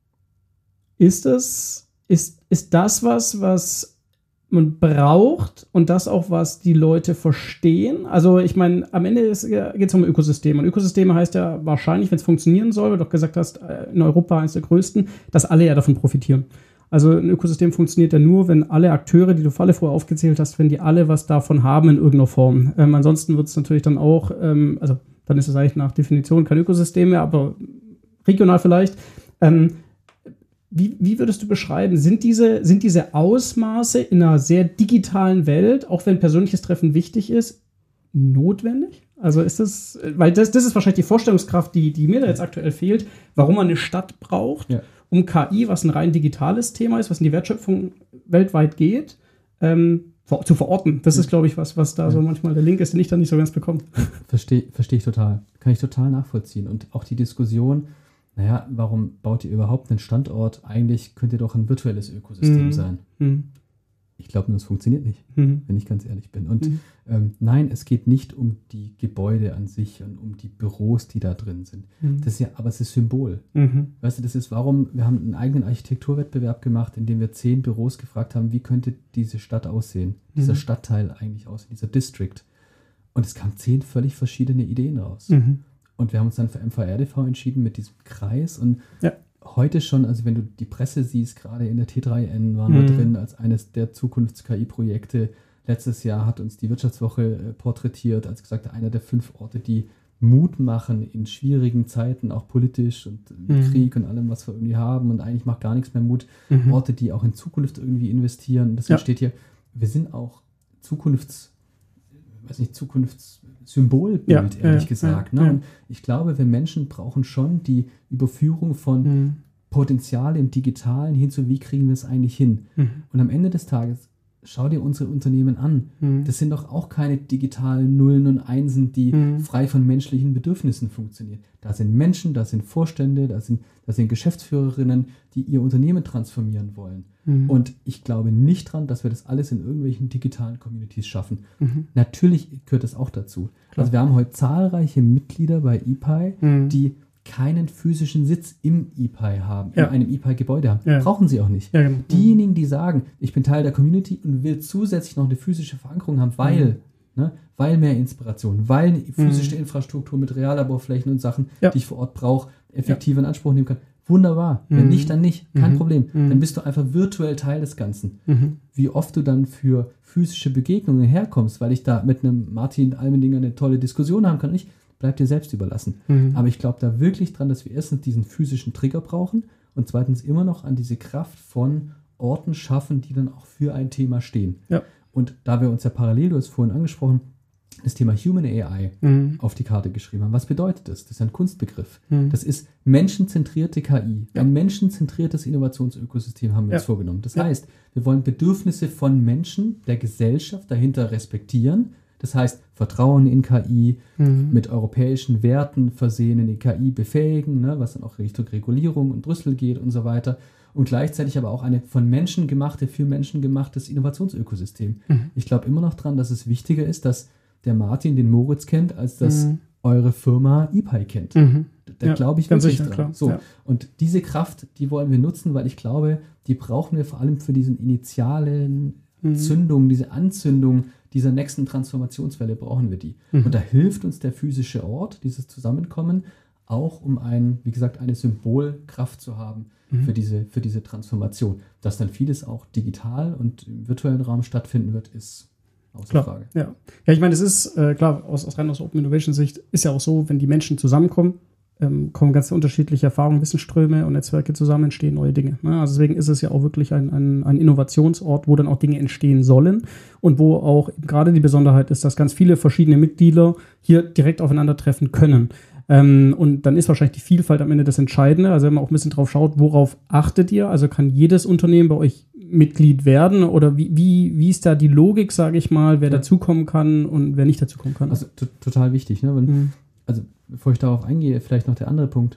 Ist es, ist, ist das was, was man braucht und das auch, was die Leute verstehen? Also ich meine, am Ende geht es um Ökosysteme. Und Ökosysteme heißt ja wahrscheinlich, wenn es funktionieren soll, weil du doch gesagt hast, in Europa eines der größten, dass alle ja davon profitieren. Also ein Ökosystem funktioniert ja nur, wenn alle Akteure, die du alle vorher aufgezählt hast, wenn die alle was davon haben in irgendeiner Form. Ähm, ansonsten wird es natürlich dann auch, ähm, also dann ist es eigentlich nach Definition kein Ökosystem mehr, aber regional vielleicht. Ähm, Wie, wie würdest du beschreiben, sind diese, sind diese Ausmaße in einer sehr digitalen Welt, auch wenn persönliches Treffen wichtig ist, notwendig? Also ist das, weil das, das ist wahrscheinlich die Vorstellungskraft, die, die mir da jetzt aktuell fehlt, warum man eine Stadt braucht, ja. um K I, was ein rein digitales Thema ist, was in die Wertschöpfung weltweit geht, ähm, vor, zu verorten. Das ist, glaube ich, was, was da ja. so manchmal der Link ist, den ich da nicht so ganz bekomme. Verstehe versteh ich total. Kann ich total nachvollziehen. Und auch die Diskussion, naja, warum baut ihr überhaupt einen Standort? Eigentlich könnte doch ein virtuelles Ökosystem mhm. sein. Mhm. Ich glaube nur, es funktioniert nicht, mhm. wenn ich ganz ehrlich bin. Und mhm. ähm, nein, es geht nicht um die Gebäude an sich und um die Büros, die da drin sind. Mhm. Das ist ja, aber es ist Symbol. Mhm. Weißt du, das ist, warum, wir haben einen eigenen Architekturwettbewerb gemacht, in dem wir zehn Büros gefragt haben, wie könnte diese Stadt aussehen, mhm. dieser Stadtteil eigentlich aussehen, dieser District. Und es kamen zehn völlig verschiedene Ideen raus. Mhm. Und wir haben uns dann für M V R D V entschieden mit diesem Kreis. Und ja. heute schon, also wenn du die Presse siehst, gerade in der T drei N waren mhm. wir drin als eines der Zukunfts-K I-Projekte. Letztes Jahr hat uns die Wirtschaftswoche äh, porträtiert, als gesagt, einer der fünf Orte, die Mut machen in schwierigen Zeiten, auch politisch und mhm. Krieg und allem, was wir irgendwie haben. Und eigentlich macht gar nichts mehr Mut. Mhm. Orte, die auch in Zukunft irgendwie investieren. Deswegen ja. steht hier, wir sind auch Zukunfts- weiß nicht, Zukunftssymbolbild, ja, ehrlich ja, gesagt. Ja, ne? ja. Und ich glaube, wir Menschen brauchen schon die Überführung von mhm. Potenzial im Digitalen hin zu, wie kriegen wir es eigentlich hin? Mhm. Und am Ende des Tages, schau dir unsere Unternehmen an. Mhm. Das sind doch auch keine digitalen Nullen und Einsen, die mhm. frei von menschlichen Bedürfnissen funktionieren. Da sind Menschen, da sind Vorstände, da sind, da sind Geschäftsführerinnen, die ihr Unternehmen transformieren wollen. Mhm. Und ich glaube nicht dran, dass wir das alles in irgendwelchen digitalen Communities schaffen. Mhm. Natürlich gehört das auch dazu. Klar. Also wir haben heute zahlreiche Mitglieder bei E P I, mhm. die keinen physischen Sitz im E P I haben, ja. in einem E P I-Gebäude haben. Ja. Brauchen sie auch nicht. Ja, genau. Diejenigen, die sagen, ich bin Teil der Community und will zusätzlich noch eine physische Verankerung haben, weil, mhm. ne, weil mehr Inspiration, weil eine physische mhm. Infrastruktur mit Reallaborflächen und Sachen, ja. die ich vor Ort brauche, effektiv in Anspruch nehmen kann. Wunderbar. Mhm. Wenn nicht, dann nicht. Kein mhm. Problem. Mhm. Dann bist du einfach virtuell Teil des Ganzen. Mhm. Wie oft du dann für physische Begegnungen herkommst, weil ich da mit einem Martin Almendinger eine tolle Diskussion haben kann, nicht, bleibt dir selbst überlassen. Mhm. Aber ich glaube da wirklich dran, dass wir erstens diesen physischen Trigger brauchen und zweitens immer noch an diese Kraft von Orten schaffen, die dann auch für ein Thema stehen. Ja. Und da wir uns ja parallel, du hast vorhin angesprochen, das Thema Human A I mhm. auf die Karte geschrieben haben. Was bedeutet das? Das ist ein Kunstbegriff. Mhm. Das ist menschenzentrierte K I. Ja. Ein menschenzentriertes Innovationsökosystem haben wir ja. uns vorgenommen. Das ja. heißt, wir wollen Bedürfnisse von Menschen, der Gesellschaft dahinter respektieren. Das heißt, Vertrauen in K I, mhm. mit europäischen Werten versehen, in die K I befähigen, ne, was dann auch Richtung Regulierung und Brüssel geht und so weiter. Und gleichzeitig aber auch eine von Menschen gemachte, für Menschen gemachtes Innovationsökosystem. Mhm. Ich glaube immer noch dran, dass es wichtiger ist, dass der Martin den Moritz kennt, als dass mhm. eure Firma E P I kennt. Mhm. Da ja, glaube ich wirklich sicher, dran. Klar. So. Ja. Und diese Kraft, die wollen wir nutzen, weil ich glaube, die brauchen wir vor allem für diesen initialen mhm. Zündung, diese Anzündung dieser nächsten Transformationswelle brauchen wir die. Mhm. Und da hilft uns der physische Ort, dieses Zusammenkommen, auch um ein, wie gesagt, eine Symbolkraft zu haben mhm. für diese, für diese Transformation. Dass dann vieles auch digital und im virtuellen Raum stattfinden wird, ist außer klar, Frage. Ja. ja, ich meine, es ist, äh, klar, aus, aus rein aus Open Innovation Sicht ist ja auch so, wenn die Menschen zusammenkommen, ähm, kommen ganz unterschiedliche Erfahrungen, Wissensströme und Netzwerke zusammen, entstehen neue Dinge. Ne? Also deswegen ist es ja auch wirklich ein, ein, ein Innovationsort, wo dann auch Dinge entstehen sollen und wo auch gerade die Besonderheit ist, dass ganz viele verschiedene Mitglieder hier direkt aufeinandertreffen können. Ähm, und dann ist wahrscheinlich die Vielfalt am Ende das Entscheidende. Also wenn man auch ein bisschen drauf schaut, worauf achtet ihr? Also kann jedes Unternehmen bei euch Mitglied werden? Oder wie, wie, wie ist da die Logik, sage ich mal, wer ja. dazukommen kann und wer nicht dazukommen kann? Also t- total wichtig. Ne? Wenn, mhm. Also bevor ich darauf eingehe, vielleicht noch der andere Punkt.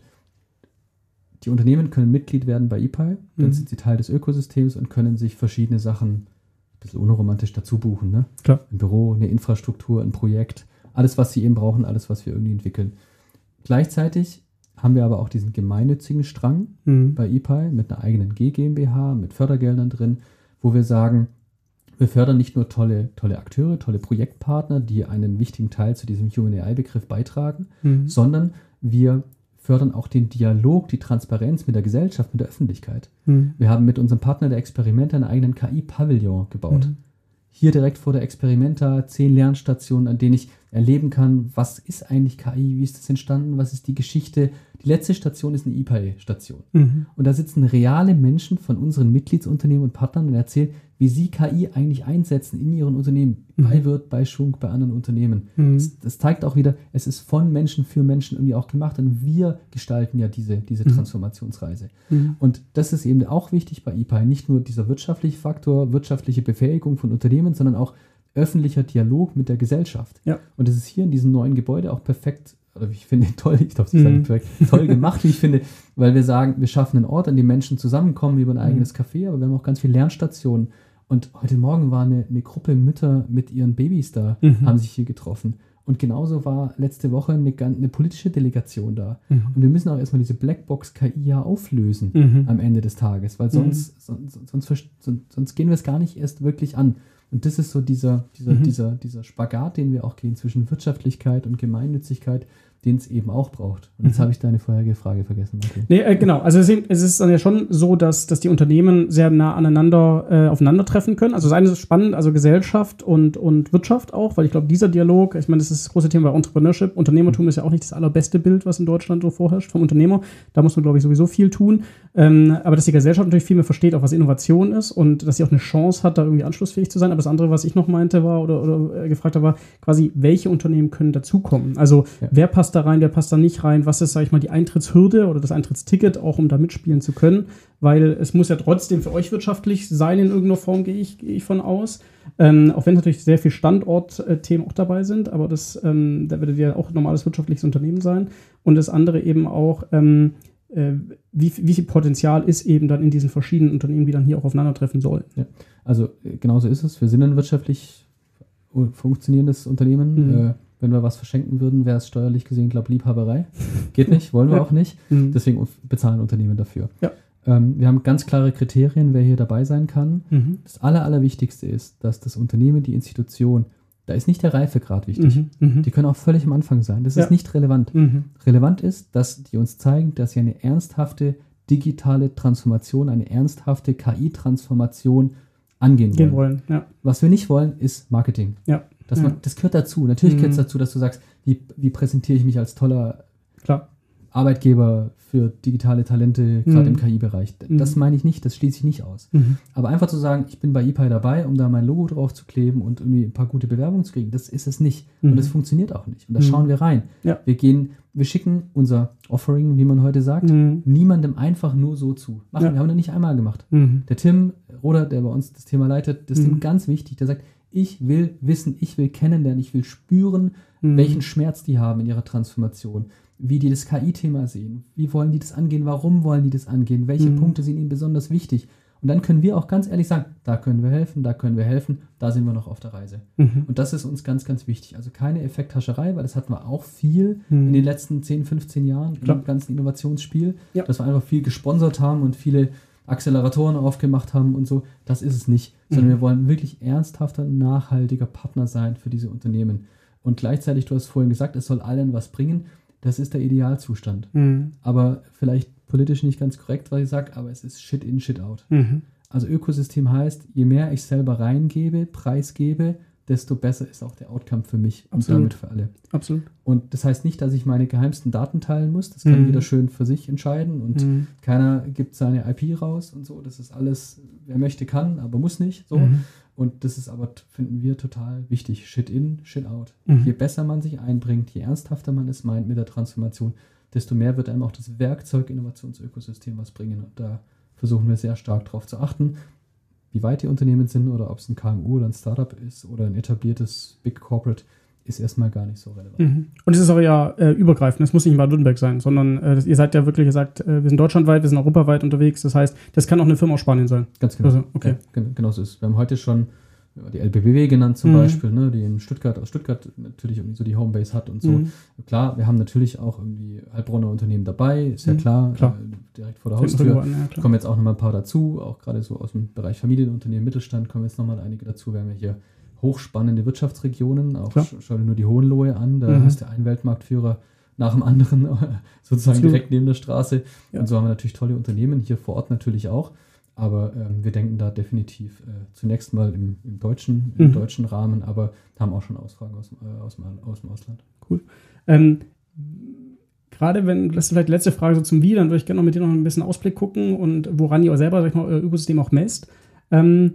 Die Unternehmen können Mitglied werden bei E P I, dann mhm. sind sie Teil des Ökosystems und können sich verschiedene Sachen ein bisschen unromantisch dazu buchen. Ne? Klar. Ein Büro, eine Infrastruktur, ein Projekt, alles, was sie eben brauchen, alles, was wir irgendwie entwickeln. Gleichzeitig haben wir aber auch diesen gemeinnützigen Strang mhm. bei E P I mit einer eigenen G GmbH, mit Fördergeldern drin, wo wir sagen, wir fördern nicht nur tolle, tolle Akteure, tolle Projektpartner, die einen wichtigen Teil zu diesem Human A I-Begriff beitragen, mhm. sondern wir fördern auch den Dialog, die Transparenz mit der Gesellschaft, mit der Öffentlichkeit. Mhm. Wir haben mit unserem Partner der Experimente einen eigenen K I-Pavillon gebaut. Mhm. Hier direkt vor der Experimenta zehn Lernstationen, an denen ich erleben kann, was ist eigentlich K I, wie ist das entstanden, was ist die Geschichte. Die letzte Station ist eine E P I-Station. Mhm. Und da sitzen reale Menschen von unseren Mitgliedsunternehmen und Partnern und erzählen, wie sie K I eigentlich einsetzen in ihren Unternehmen, mhm. bei Wirt, bei Schunk, bei anderen Unternehmen. Mhm. Das, das zeigt auch wieder, es ist von Menschen für Menschen irgendwie auch gemacht und wir gestalten ja diese, diese Mhm. Transformationsreise. Mhm. Und das ist eben auch wichtig bei E P I, nicht nur dieser wirtschaftliche Faktor, wirtschaftliche Befähigung von Unternehmen, sondern auch öffentlicher Dialog mit der Gesellschaft. Ja. Und das ist hier in diesem neuen Gebäude auch perfekt, oder ich finde toll, ich glaube, sie sagen Mhm. perfekt, toll gemacht, wie ich finde, weil wir sagen, wir schaffen einen Ort, an dem Menschen zusammenkommen über ein eigenes Café, aber wir haben auch ganz viele Lernstationen. Und heute Morgen war eine, eine Gruppe Mütter mit ihren Babys da, Mhm. haben sich hier getroffen. Und genauso war letzte Woche eine, gan- eine politische Delegation da. Mhm. Und wir müssen auch erstmal diese Blackbox-K I ja auflösen Mhm. am Ende des Tages, weil sonst, sonst, sonst, sonst, sonst, sonst gehen wir es gar nicht erst wirklich an. Und das ist so dieser, dieser, Mhm. dieser, dieser Spagat, den wir auch gehen zwischen Wirtschaftlichkeit und Gemeinnützigkeit, den es eben auch braucht. Und jetzt Mhm. habe ich deine vorherige Frage vergessen, Martin. Nee, äh, genau. Also es ist, es ist dann ja schon so, dass, dass die Unternehmen sehr nah aneinander äh, aufeinandertreffen können. Also das eine ist spannend, also Gesellschaft und, und Wirtschaft auch, weil ich glaube, dieser Dialog, ich meine, das ist das große Thema bei Entrepreneurship. Unternehmertum ist ja auch nicht das allerbeste Bild, was in Deutschland so vorherrscht vom Unternehmer. Da muss man, glaube ich, sowieso viel tun. Ähm, aber dass die Gesellschaft natürlich viel mehr versteht, auch was Innovation ist und dass sie auch eine Chance hat, da irgendwie anschlussfähig zu sein. Aber das andere, was ich noch meinte, war oder, oder äh, gefragt habe, war quasi, welche Unternehmen können dazukommen? Also Ja. wer passt da rein, wer passt da nicht rein? Was ist, sage ich mal, die Eintrittshürde oder das Eintrittsticket, auch um da mitspielen zu können? Weil es muss ja trotzdem für euch wirtschaftlich sein in irgendeiner Form, gehe ich, gehe ich von aus. Ähm, auch wenn natürlich sehr viel Standortthemen auch dabei sind, aber das, ähm, da werdet ihr auch ein normales wirtschaftliches Unternehmen sein. Und das andere eben auch, ähm, äh, wie, wie viel Potenzial ist eben dann in diesen verschiedenen Unternehmen, die dann hier auch aufeinandertreffen sollen. Ja. Also äh, genauso ist es. Wir sind ein wirtschaftlich äh, funktionierendes Unternehmen. Mhm. Äh, wenn wir was verschenken würden, wäre es steuerlich gesehen, glaube ich, Liebhaberei. Geht nicht, wollen wir Ja. auch nicht. Mhm. Deswegen bezahlen Unternehmen dafür. Ja. Ähm, wir haben ganz klare Kriterien, wer hier dabei sein kann. Mhm. Das Aller, Allerwichtigste ist, dass das Unternehmen, die Institution, da ist nicht der Reifegrad wichtig. Mhm. Mhm. Die können auch völlig am Anfang sein. Das Ja. ist nicht relevant. Mhm. Relevant ist, dass die uns zeigen, dass sie eine ernsthafte digitale Transformation, eine ernsthafte K I-Transformation angehen Gehen wollen. wollen, ja. Was wir nicht wollen, ist Marketing. Ja. Das, Ja. man, das gehört dazu. Natürlich Mhm. gehört es dazu, dass du sagst, wie, wie präsentiere ich mich als toller Klar. Arbeitgeber für digitale Talente, gerade Mhm. im K I-Bereich. D- Mhm. Das meine ich nicht, das schließe ich nicht aus. Mhm. Aber einfach zu sagen, ich bin bei E P I dabei, um da mein Logo drauf zu kleben und irgendwie ein paar gute Bewerbungen zu kriegen, das ist es nicht. Mhm. Und das funktioniert auch nicht. Und da Mhm. schauen wir rein. Ja. Wir gehen, wir schicken unser Offering, wie man heute sagt, Mhm. niemandem einfach nur so zu. Machen Ja. wir haben das nicht einmal gemacht. Mhm. Der Tim Roder, der bei uns das Thema leitet, das ist Mhm. ihm ganz wichtig. Der sagt, ich will wissen, ich will kennenlernen, ich will spüren, Mhm. welchen Schmerz die haben in ihrer Transformation, wie die das K I-Thema sehen, wie wollen die das angehen, warum wollen die das angehen, welche Mhm. Punkte sind ihnen besonders wichtig. Und dann können wir auch ganz ehrlich sagen, da können wir helfen, da können wir helfen, da sind wir noch auf der Reise. Mhm. Und das ist uns ganz, ganz wichtig. Also keine Effekthascherei, weil das hatten wir auch viel Mhm. in den letzten zehn, fünfzehn Jahren Klar. im ganzen Innovationsspiel, Ja. dass wir einfach viel gesponsert haben und viele Acceleratoren aufgemacht haben und so. Das ist es nicht, sondern Mhm. wir wollen wirklich ernsthafter, nachhaltiger Partner sein für diese Unternehmen. Und gleichzeitig, du hast vorhin gesagt, es soll allen was bringen. das ist der Idealzustand. Mhm. Aber vielleicht politisch nicht ganz korrekt, was ich sage, aber es ist Shit in, Shit out. Mhm. Also Ökosystem heißt, je mehr ich selber reingebe, preisgebe, desto besser ist auch der Outcome für mich Absolut. und damit für alle. Absolut. Und das heißt nicht, dass ich meine geheimsten Daten teilen muss. Das kann Mhm. jeder schön für sich entscheiden und Mhm. keiner gibt seine I P raus und so. Das ist alles, wer möchte kann, aber muss nicht. So. Mhm. Und das ist aber, finden wir, total wichtig. Shit in, Shit out. Mhm. Je besser man sich einbringt, je ernsthafter man es meint mit der Transformation, desto mehr wird einem auch das Werkzeug Innovationsökosystem was bringen. Und da versuchen wir sehr stark darauf zu achten, wie weit die Unternehmen sind oder ob es ein K M U oder ein Startup ist oder ein etabliertes Big Corporate, ist erstmal gar nicht so relevant. Mhm. Und es ist auch ja äh, übergreifend. Es muss nicht in Baden-Württemberg sein, sondern äh, das, ihr seid ja wirklich, ihr sagt, äh, wir sind deutschlandweit, wir sind europaweit unterwegs. Das heißt, das kann auch eine Firma aus Spanien sein. Ganz genau. Also, okay. Ja, gen- genau so ist es. Wir haben heute schon die L B B W genannt zum Mhm. Beispiel, ne, die in Stuttgart, aus Stuttgart natürlich irgendwie so die Homebase hat und so. Mhm. Klar, wir haben natürlich auch irgendwie Heilbronner Unternehmen dabei, ist ja Mhm. klar, Klar. Äh, direkt vor der Finden Haustür. wir an, ja, klar. Kommen jetzt auch nochmal ein paar dazu, auch gerade so aus dem Bereich Familienunternehmen, Mittelstand kommen jetzt nochmal einige dazu. Wir haben ja hier hochspannende Wirtschaftsregionen, auch Klar. sch- schau dir nur die Hohenlohe an, da Mhm. hast du einen Weltmarktführer nach dem anderen sozusagen Absolut. direkt neben der Straße. Ja. Und so haben wir natürlich tolle Unternehmen, hier vor Ort natürlich auch. Aber ähm, wir denken da definitiv äh, zunächst mal im, im, deutschen, im Mhm. deutschen Rahmen, aber haben auch schon Ausfragen aus, äh, aus, dem, aus dem Ausland. Cool. Ähm, Gerade wenn, das ist vielleicht die letzte Frage so zum Wie, dann würde ich gerne noch mit dir noch ein bisschen Ausblick gucken und woran ihr auch selber, sag ich mal, euer Ökosystem auch messt. Ähm,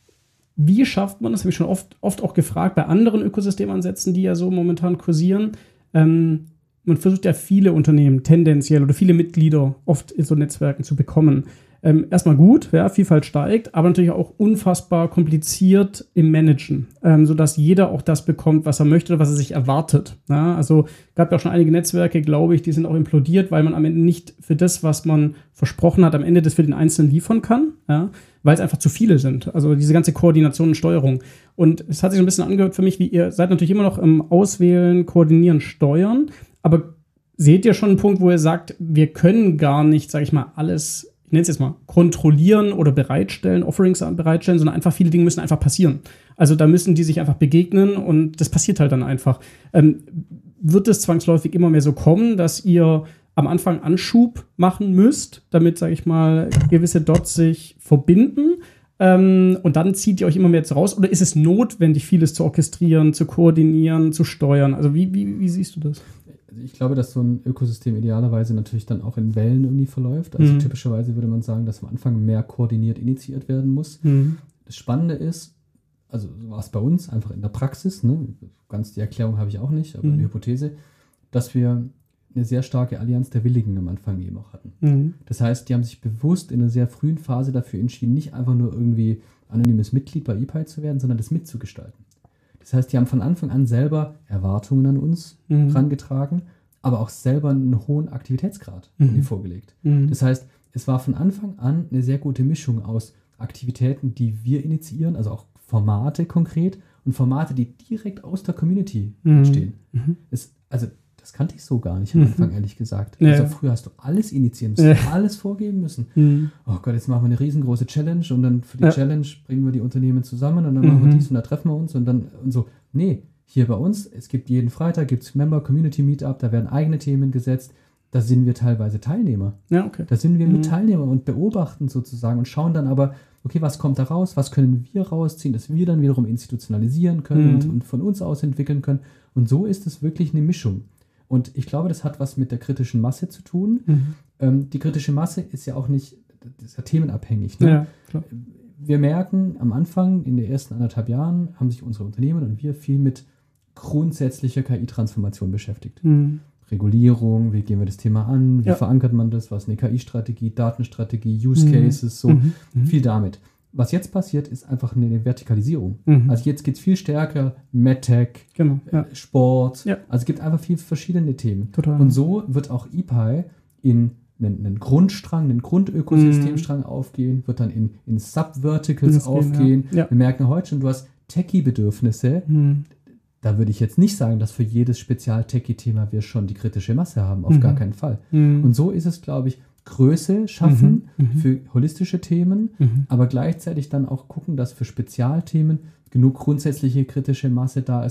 wie schafft man, das habe ich schon oft, oft auch gefragt, bei anderen Ökosystemansätzen, die ja so momentan kursieren, ähm, man versucht ja viele Unternehmen tendenziell oder viele Mitglieder oft in so Netzwerken zu bekommen. Ähm, erstmal gut, ja, Vielfalt steigt, aber natürlich auch unfassbar kompliziert im Managen, ähm, sodass jeder auch das bekommt, was er möchte oder was er sich erwartet. Ja, also gab ja auch schon einige Netzwerke, glaube ich, die sind auch implodiert, weil man am Ende nicht für das, was man versprochen hat, am Ende das für den Einzelnen liefern kann, ja, weil es einfach zu viele sind. Also diese ganze Koordination und Steuerung. Und es hat sich so ein bisschen angehört für mich, wie ihr seid natürlich immer noch im Auswählen, Koordinieren, Steuern, aber seht ihr schon einen Punkt, wo ihr sagt, wir können gar nicht, sage ich mal, alles, ich nenne es jetzt mal, kontrollieren oder bereitstellen, Offerings bereitstellen, sondern einfach viele Dinge müssen einfach passieren. Also da müssen die sich einfach begegnen und das passiert halt dann einfach. Ähm, wird es zwangsläufig immer mehr so kommen, dass ihr am Anfang Anschub machen müsst, damit, sage ich mal, gewisse Dots sich verbinden? Ähm, und dann zieht ihr euch immer mehr jetzt raus? Oder ist es notwendig, vieles zu orchestrieren, zu koordinieren, zu steuern? Also wie, wie, wie siehst du das? Ich glaube, dass so ein Ökosystem idealerweise natürlich dann auch in Wellen irgendwie verläuft. Also Mhm. typischerweise würde man sagen, dass am Anfang mehr koordiniert initiiert werden muss. Mhm. Das Spannende ist, also so war es bei uns, einfach in der Praxis, ne? Ganz die Erklärung habe ich auch nicht, aber Mhm. eine Hypothese, dass wir eine sehr starke Allianz der Willigen am Anfang eben auch hatten. Mhm. Das heißt, die haben sich bewusst in einer sehr frühen Phase dafür entschieden, nicht einfach nur irgendwie anonymes Mitglied bei E P I zu werden, sondern das mitzugestalten. Das heißt, die haben von Anfang an selber Erwartungen an uns Mhm. herangetragen, aber auch selber einen hohen Aktivitätsgrad Mhm. irgendwie vorgelegt. Mhm. Das heißt, es war von Anfang an eine sehr gute Mischung aus Aktivitäten, die wir initiieren, also auch Formate konkret und Formate, die direkt aus der Community Mhm. entstehen. Mhm. Es, also das kannte ich so gar nicht am Mhm. Anfang, ehrlich gesagt. Ja. Also früher hast du alles initiieren müssen, Ja. alles vorgeben müssen. Mhm. Oh Gott, jetzt machen wir eine riesengroße Challenge und dann für die Ja. Challenge bringen wir die Unternehmen zusammen und dann Mhm. machen wir dies und da treffen wir uns und dann und so. Nee, hier bei uns, es gibt jeden Freitag, gibt es Member Community Meetup, da werden eigene Themen gesetzt. Da sind wir teilweise Teilnehmer. Ja, okay. Da sind wir mit Mhm. Teilnehmer und beobachten sozusagen und schauen dann aber, okay, was kommt da raus, was können wir rausziehen, dass wir dann wiederum institutionalisieren können Mhm. und, und von uns aus entwickeln können. Und so ist es wirklich eine Mischung. Und ich glaube, das hat was mit der kritischen Masse zu tun. Mhm. Ähm, die kritische Masse ist ja auch nicht, das ist ja themenabhängig. Ne? Ja, klar. Wir merken am Anfang, in den ersten anderthalb Jahren, haben sich unsere Unternehmen und wir viel mit grundsätzlicher K I-Transformation beschäftigt. Mhm. Regulierung, wie gehen wir das Thema an, wie Ja. verankert man das, was ist eine K I-Strategie, Datenstrategie, Use Mhm. Cases, so Mhm. Mhm. viel damit. Was jetzt passiert, ist einfach eine Vertikalisierung. Mhm. Also jetzt geht es viel stärker, MedTech, Genau, ja, äh, Sport, Ja. also es gibt einfach viel verschiedene Themen. total. Und so wird auch E P I in einen, einen Grundstrang, einen Grundökosystemstrang aufgehen, wird dann in, in Subverticals Ins Gehen, aufgehen. ja. Ja. Wir merken heute schon, du hast Techie-Bedürfnisse. Mhm. Da würde ich jetzt nicht sagen, dass für jedes Spezial-Techie-Thema wir schon die kritische Masse haben, auf Mhm. gar keinen Fall. Mhm. Und so ist es, glaube ich, Größe schaffen Mhm. Mhm. für holistische Themen, Mhm. aber gleichzeitig dann auch gucken, dass für Spezialthemen genug grundsätzliche kritische Masse da ist,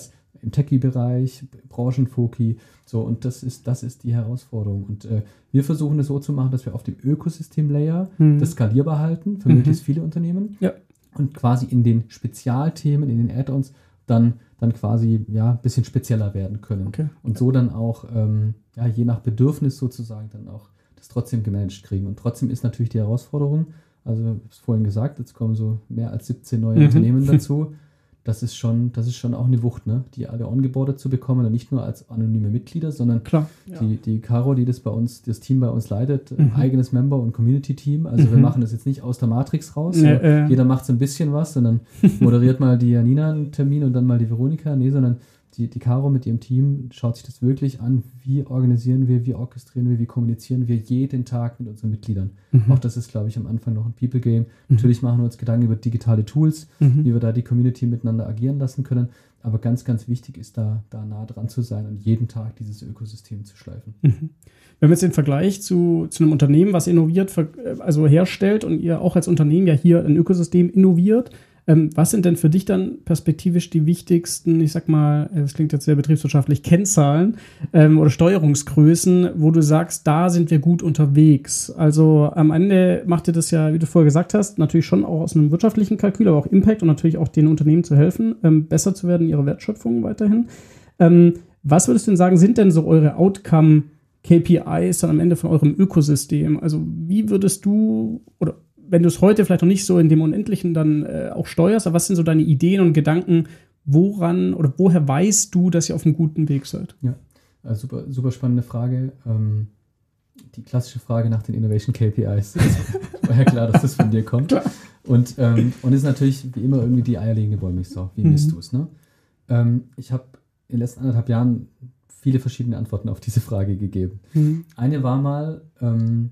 im Techie-Bereich, Branchenfoki, so, und das ist, das ist die Herausforderung. Und äh, wir versuchen es so zu machen, dass wir auf dem Ökosystem-Layer mhm. das skalierbar halten für mhm. möglichst viele Unternehmen ja. und quasi in den Spezialthemen, in den Add-ons dann, dann quasi ja, ein bisschen spezieller werden können. Okay. Und so dann auch, ähm, ja, je nach Bedürfnis sozusagen, dann auch das trotzdem gemanagt kriegen. Und trotzdem ist natürlich die Herausforderung, also ich habe es vorhin gesagt, jetzt kommen so mehr als siebzehn neue mhm. Unternehmen dazu. Das ist schon, das ist schon auch eine Wucht, ne? Die alle ongeboardet zu bekommen und nicht nur als anonyme Mitglieder, sondern Klar, ja. die, die Caro, die das bei uns, das Team bei uns leitet, mhm. ein eigenes Member- und Community-Team. Also mhm. wir machen das jetzt nicht aus der Matrix raus. Nee, so, äh. jeder macht so ein bisschen was, sondern moderiert mal die Janina einen Termin und dann mal die Veronika. Nee, sondern die, die Caro mit ihrem Team schaut sich das wirklich an, wie organisieren wir, wie orchestrieren wir, wie kommunizieren wir jeden Tag mit unseren Mitgliedern. Mhm. Auch das ist, glaube ich, am Anfang noch ein People-Game. Mhm. Natürlich machen wir uns Gedanken über digitale Tools, mhm. wie wir da die Community miteinander agieren lassen können. Aber ganz, ganz wichtig ist da, da nah dran zu sein und jeden Tag dieses Ökosystem zu schleifen. Mhm. Wenn wir jetzt den Vergleich zu, zu einem Unternehmen, was innoviert, also herstellt und ihr auch als Unternehmen ja hier ein Ökosystem innoviert, Ähm, was sind denn für dich dann perspektivisch die wichtigsten, ich sag mal, das klingt jetzt sehr betriebswirtschaftlich, Kennzahlen ähm, oder Steuerungsgrößen, wo du sagst, da sind wir gut unterwegs? Also am Ende macht ihr das ja, wie du vorher gesagt hast, natürlich schon auch aus einem wirtschaftlichen Kalkül, aber auch Impact und natürlich auch den Unternehmen zu helfen, ähm, besser zu werden in ihrer Wertschöpfung weiterhin. Ähm, was würdest du denn sagen, sind denn so eure Outcome-K P Is dann am Ende von eurem Ökosystem? Also wie würdest du, oder wenn du es heute vielleicht noch nicht so in dem Unendlichen dann äh, auch steuerst, aber was sind so deine Ideen und Gedanken, woran oder woher weißt du, dass ihr auf einem guten Weg seid? Ja, also super, super spannende Frage. Ähm, die klassische Frage nach den Innovation K P Is. War ja klar, dass das von dir kommt. Klar. Und, ähm, und ist natürlich wie immer irgendwie die eierlegende Wollmilchsau. Wie misst mhm. du es? Ne? Ähm, ich habe in den letzten anderthalb Jahren viele verschiedene Antworten auf diese Frage gegeben. Mhm. Eine war mal, ähm,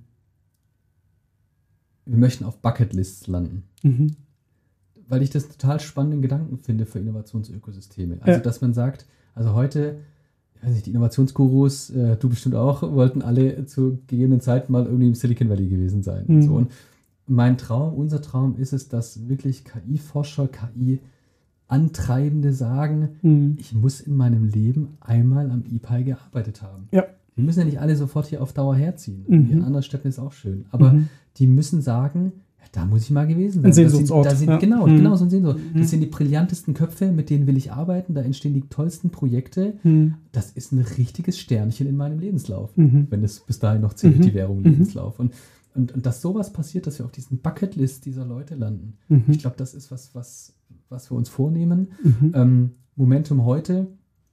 wir möchten auf Bucketlists landen. Mhm. Weil ich das total spannenden Gedanken finde für Innovationsökosysteme. Also, ja. dass man sagt, also heute, ich weiß nicht, die Innovationsgurus, äh, du bestimmt auch, wollten alle zu gegebenen Zeiten mal irgendwie im Silicon Valley gewesen sein. Mhm. Und, so. Und mein Traum, unser Traum ist es, dass wirklich K I-Forscher, K I-Antreibende sagen, mhm. ich muss in meinem Leben einmal am I P A I gearbeitet haben. Ja. Die müssen ja nicht alle sofort hier auf Dauer herziehen. Mhm. In anderen Städten ist auch schön. Aber mhm. die müssen sagen, ja, da muss ich mal gewesen sein. Ein Sehnsuchtsort. Da sind, da sind, ja. Genau, mhm. genau so ein Sehnsucht. Mhm. Das sind die brillantesten Köpfe, mit denen will ich arbeiten. Da entstehen die tollsten Projekte. Mhm. Das ist ein richtiges Sternchen in meinem Lebenslauf. Mhm. Wenn es bis dahin noch zählt, mhm. die Währung Lebenslauf. Und, und, und dass sowas passiert, dass wir auf diesen Bucketlist dieser Leute landen. Mhm. Ich glaube, das ist was, was, was wir uns vornehmen. Mhm. Ähm, Momentum heute,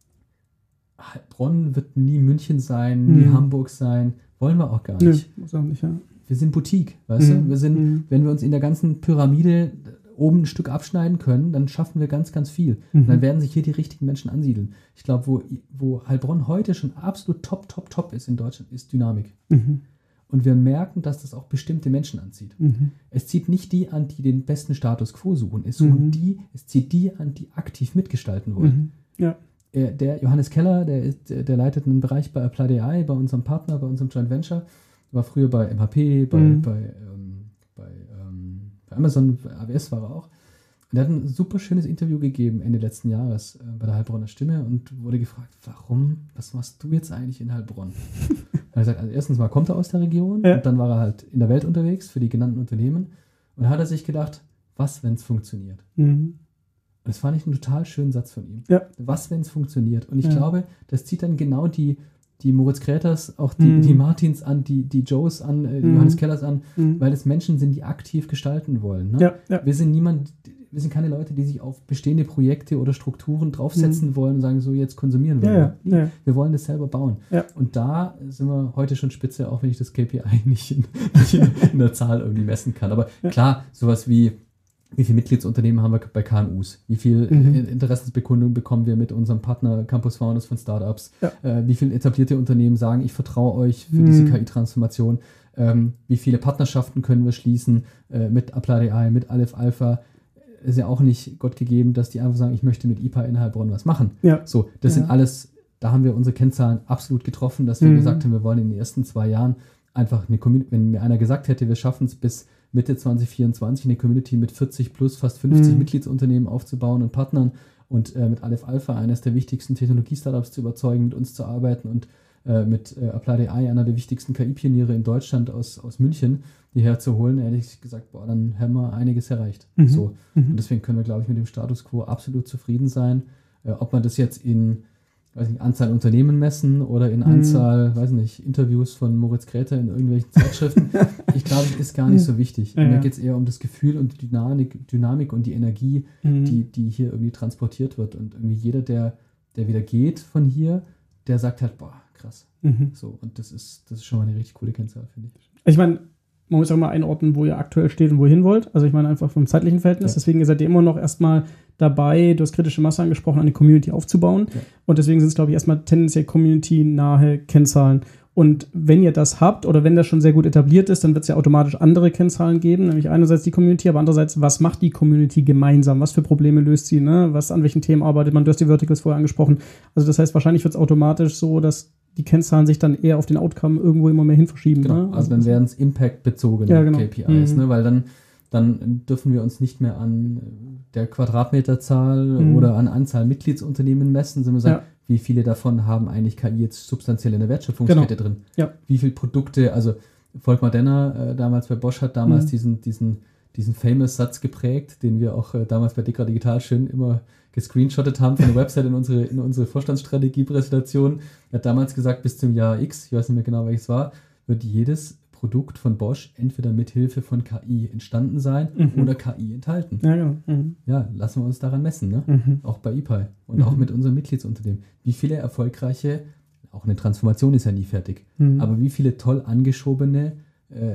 Heilbronn wird nie München sein, nie mhm. Hamburg sein. Wollen wir auch gar nicht. Nee, muss auch nicht, ja. Wir sind Boutique, weißt mhm. du? Wir sind, mhm. wenn wir uns in der ganzen Pyramide oben ein Stück abschneiden können, dann schaffen wir ganz, ganz viel. Mhm. Und dann werden sich hier die richtigen Menschen ansiedeln. Ich glaube, wo, wo Heilbronn heute schon absolut top, top, top ist in Deutschland, ist Dynamik. Mhm. Und wir merken, dass das auch bestimmte Menschen anzieht. Mhm. Es zieht nicht die an, die den besten Status quo suchen. Es, suchen mhm. die, es zieht die an, die aktiv mitgestalten wollen. Mhm. Ja. Der Johannes Keller, der, ist, der leitet einen Bereich bei Applied A I, bei unserem Partner, bei unserem Joint Venture, war früher bei M H P, bei, mhm. bei, ähm, bei, ähm, bei Amazon, bei A W S war er auch. Und er hat ein super schönes Interview gegeben Ende letzten Jahres äh, bei der Heilbronner Stimme und wurde gefragt, warum, was machst du jetzt eigentlich in Heilbronn? Er hat gesagt, also erstens mal kommt er aus der Region ja. und dann war er halt in der Welt unterwegs für die genannten Unternehmen und hat er sich gedacht, was, wenn es funktioniert? Mhm. Und das fand ich einen total schönen Satz von ihm. Ja. Was, wenn es funktioniert? Und ich ja. glaube, das zieht dann genau die, die Moritz Gräters, auch die, mhm. die Martins an, die, die Joes an, äh, die mhm. Johannes Kellers an, mhm. weil es Menschen sind, die aktiv gestalten wollen. Ne? Ja, ja. Wir sind niemand, wir sind keine Leute, die sich auf bestehende Projekte oder Strukturen draufsetzen mhm. wollen und sagen, so jetzt konsumieren wir. Ja, ja. Ja. Wir wollen das selber bauen. Ja. Und da sind wir heute schon spitze, auch wenn ich das K P I nicht in, nicht in, in der Zahl irgendwie messen kann. Aber ja. klar, sowas wie wie viele Mitgliedsunternehmen haben wir bei K M Us? Wie viel mhm. Interessensbekundung bekommen wir mit unserem Partner Campus Founders von Startups? Ja. Äh, wie viele etablierte Unternehmen sagen, ich vertraue euch für mhm. diese K I-Transformation? Ähm, wie viele Partnerschaften können wir schließen äh, mit Applied A I, mit Aleph Alpha? Ist ja auch nicht Gott gegeben, dass die einfach sagen, ich möchte mit I P A in Heilbronn was machen. Ja. So, das ja. sind alles, da haben wir unsere Kennzahlen absolut getroffen, dass wir mhm. gesagt haben, wir wollen in den ersten zwei Jahren einfach eine Community, wenn mir einer gesagt hätte, wir schaffen es bis Mitte zwanzig vierundzwanzig eine Community mit vierzig plus, fast fünfzig mhm. Mitgliedsunternehmen aufzubauen und Partnern und äh, mit Aleph Alpha, eines der wichtigsten Technologie-Startups, zu überzeugen, mit uns zu arbeiten und äh, mit äh, Applied A I, einer der wichtigsten K I-Pioniere in Deutschland aus, aus München, hierher zu holen, ehrlich gesagt, boah, dann haben wir einiges erreicht. Mhm. So. Mhm. Und deswegen können wir, glaube ich, mit dem Status Quo absolut zufrieden sein. Äh, ob man das jetzt in weiß nicht, Anzahl Unternehmen messen oder in Anzahl, mhm. weiß nicht, Interviews von Moritz Gräter in irgendwelchen Zeitschriften. Ich glaube, das ist gar nicht so wichtig. Ja, Mir ja. geht es eher um das Gefühl und die Dynamik, Dynamik und die Energie, mhm. die, die hier irgendwie transportiert wird. Und irgendwie jeder, der, der wieder geht von hier, der sagt halt, boah, krass. Mhm. So, und das ist, das ist schon mal eine richtig coole Kennzahl, finde ich. Ich meine, man muss auch mal einordnen, wo ihr aktuell steht und wo ihr hin wollt. Also ich meine einfach vom zeitlichen Verhältnis. Ja. Deswegen seid ihr immer noch erstmal dabei, du hast kritische Masse angesprochen, eine Community aufzubauen. Ja. Und deswegen sind es, glaube ich, erstmal tendenziell community-nahe Kennzahlen. Und wenn ihr das habt oder wenn das schon sehr gut etabliert ist, dann wird es ja automatisch andere Kennzahlen geben. Nämlich einerseits die Community, aber andererseits, was macht die Community gemeinsam? Was für Probleme löst sie? Ne? Was, an welchen Themen arbeitet man? Du hast die Verticals vorher angesprochen. Also das heißt, wahrscheinlich wird es automatisch so, dass die Kennzahlen sich dann eher auf den Outcome irgendwo immer mehr hin verschieben. Genau, ne? also dann werden es impact-bezogene ja, genau. K P Is, mhm. ne? Weil dann, dann dürfen wir uns nicht mehr an der Quadratmeterzahl mhm. oder an Anzahl Mitgliedsunternehmen messen, sondern wir sagen, ja. wie viele davon haben eigentlich K I jetzt substanziell in der Wertschöpfungskette genau. drin? Ja. Wie viele Produkte, also Volkmar Denner äh, damals bei Bosch hat damals mhm. diesen, diesen, diesen famous Satz geprägt, den wir auch äh, damals bei Dekra Digital schön immer gescreenshottet haben von der Website in unsere, in unsere Vorstandsstrategie-Präsentation. Er hat damals gesagt, bis zum Jahr X, ich weiß nicht mehr genau, welches war, wird jedes Produkt von Bosch entweder mit Hilfe von K I entstanden sein mhm. oder K I enthalten. Ja, genau. Mhm. Ja, lassen wir uns daran messen, ne? Mhm. Auch bei I P A I und mhm. auch mit unserem Mitgliedsunternehmen. Wie viele erfolgreiche, auch eine Transformation ist ja nie fertig, mhm. aber wie viele toll angeschobene äh,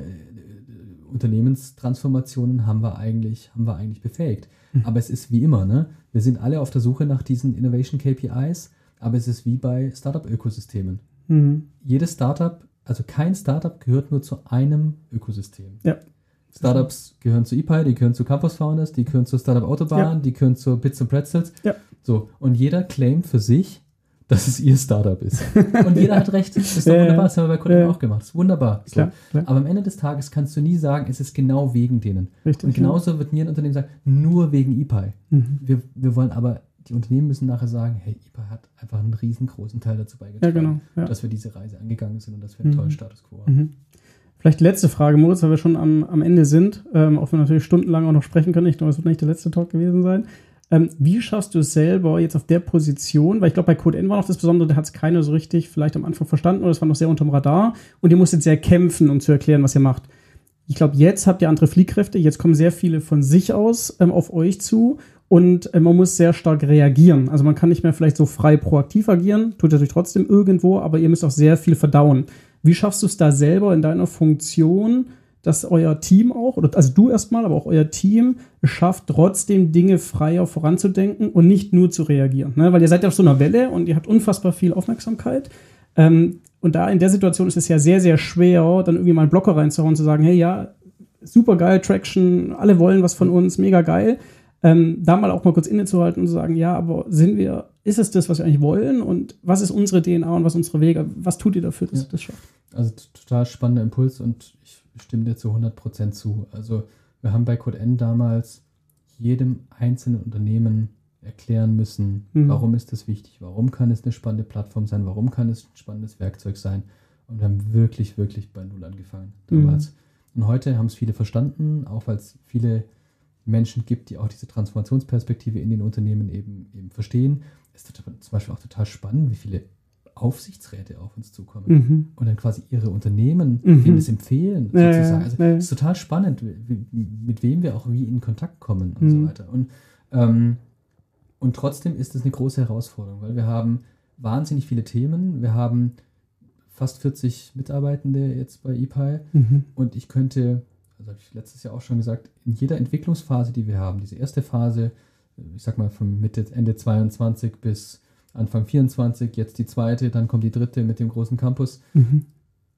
Unternehmenstransformationen haben wir eigentlich, haben wir eigentlich befähigt. Mhm. Aber es ist wie immer, ne? Wir sind alle auf der Suche nach diesen Innovation K P Is, aber es ist wie bei Startup-Ökosystemen. Mhm. Jedes Startup, also kein Startup gehört nur zu einem Ökosystem. Ja. Startups gehören zu I P A I, die gehören zu Campus Founders, die gehören zur Startup Autobahn, ja. die gehören zur Bits and Pretzels. Ja. So, und jeder claimt für sich, dass es ihr Startup ist. Und jeder hat recht. Das ist doch ja, wunderbar. Das haben wir bei Kollegen ja. auch gemacht. Das ist wunderbar. So. Klar, klar. Aber am Ende des Tages kannst du nie sagen, es ist genau wegen denen. Richtig, und genauso ja. wird nie ein Unternehmen sagen, nur wegen I P A I. Mhm. Wir, wir wollen aber, die Unternehmen müssen nachher sagen, hey, I P A I hat einfach einen riesengroßen Teil dazu beigetragen, ja, genau, ja. dass wir diese Reise angegangen sind und dass wir einen mhm. tollen Status quo haben. Mhm. Vielleicht die letzte Frage, Moritz, weil wir schon am, am Ende sind, ähm, auch wenn wir natürlich stundenlang auch noch sprechen können. Ich glaube, es wird nicht der letzte Talk gewesen sein. Ähm, wie schaffst du es selber jetzt auf der Position, weil ich glaube, bei CodeN war noch das Besondere, da hat es keiner so richtig vielleicht am Anfang verstanden oder es war noch sehr unterm Radar und ihr musstet sehr kämpfen, um zu erklären, was ihr macht. Ich glaube, jetzt habt ihr andere Fliehkräfte, jetzt kommen sehr viele von sich aus ähm, auf euch zu und äh, man muss sehr stark reagieren. Also man kann nicht mehr vielleicht so frei proaktiv agieren, tut natürlich trotzdem irgendwo, aber ihr müsst auch sehr viel verdauen. Wie schaffst du es da selber in deiner Funktion, dass euer Team auch, oder also du erstmal, aber auch euer Team es schafft, trotzdem Dinge freier voranzudenken und nicht nur zu reagieren. Ne? Weil ihr seid ja auf so einer Welle und ihr habt unfassbar viel Aufmerksamkeit. Ähm, und da in der Situation ist es ja sehr, sehr schwer, dann irgendwie mal einen Blocker reinzuhauen und zu sagen, hey, ja, super geil, Traction, alle wollen was von uns, mega geil. Ähm, da mal auch mal kurz innezuhalten und zu sagen, ja, aber sind wir, ist es das, was wir eigentlich wollen? Und was ist unsere D N A und was unsere Wege? Was tut ihr dafür, dass ja. ihr das schafft? Also total spannender Impuls und ich stimme dir zu hundert Prozent zu. Also wir haben bei CodeN damals jedem einzelnen Unternehmen erklären müssen, mhm. warum ist das wichtig, warum kann es eine spannende Plattform sein, warum kann es ein spannendes Werkzeug sein. Und wir haben wirklich, wirklich bei Null angefangen damals. Mhm. Und heute haben es viele verstanden, auch weil es viele Menschen gibt, die auch diese Transformationsperspektive in den Unternehmen eben, eben verstehen. Es ist zum Beispiel auch total spannend, wie viele Aufsichtsräte auf uns zukommen mhm. und dann quasi ihre Unternehmen mhm. denen das empfehlen, ja, sozusagen. Also ja. es ist total spannend, wie, mit wem wir auch wie in Kontakt kommen und mhm. so weiter. Und, ähm, und trotzdem ist es eine große Herausforderung, weil wir haben wahnsinnig viele Themen. Wir haben fast vierzig Mitarbeitende jetzt bei I P A I mhm. und ich könnte, also habe ich letztes Jahr auch schon gesagt, in jeder Entwicklungsphase, die wir haben, diese erste Phase, ich sag mal von Mitte, Ende zweiundzwanzig bis Anfang vierundzwanzig, jetzt die zweite, dann kommt die dritte mit dem großen Campus. Mhm.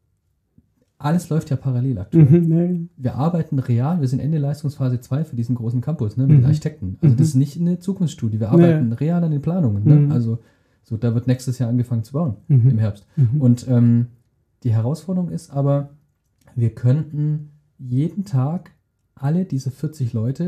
Alles läuft ja parallel aktuell. Mhm, nee. Wir arbeiten real, wir sind Ende Leistungsphase zwei für diesen großen Campus, ne, mit mhm. den Architekten. Also mhm. das ist nicht eine Zukunftsstudie, wir arbeiten nee. real an den Planungen. Ne? Mhm. Also so, da wird nächstes Jahr angefangen zu bauen, mhm. im Herbst. Mhm. Und ähm, die Herausforderung ist aber, wir könnten jeden Tag alle diese vierzig Leute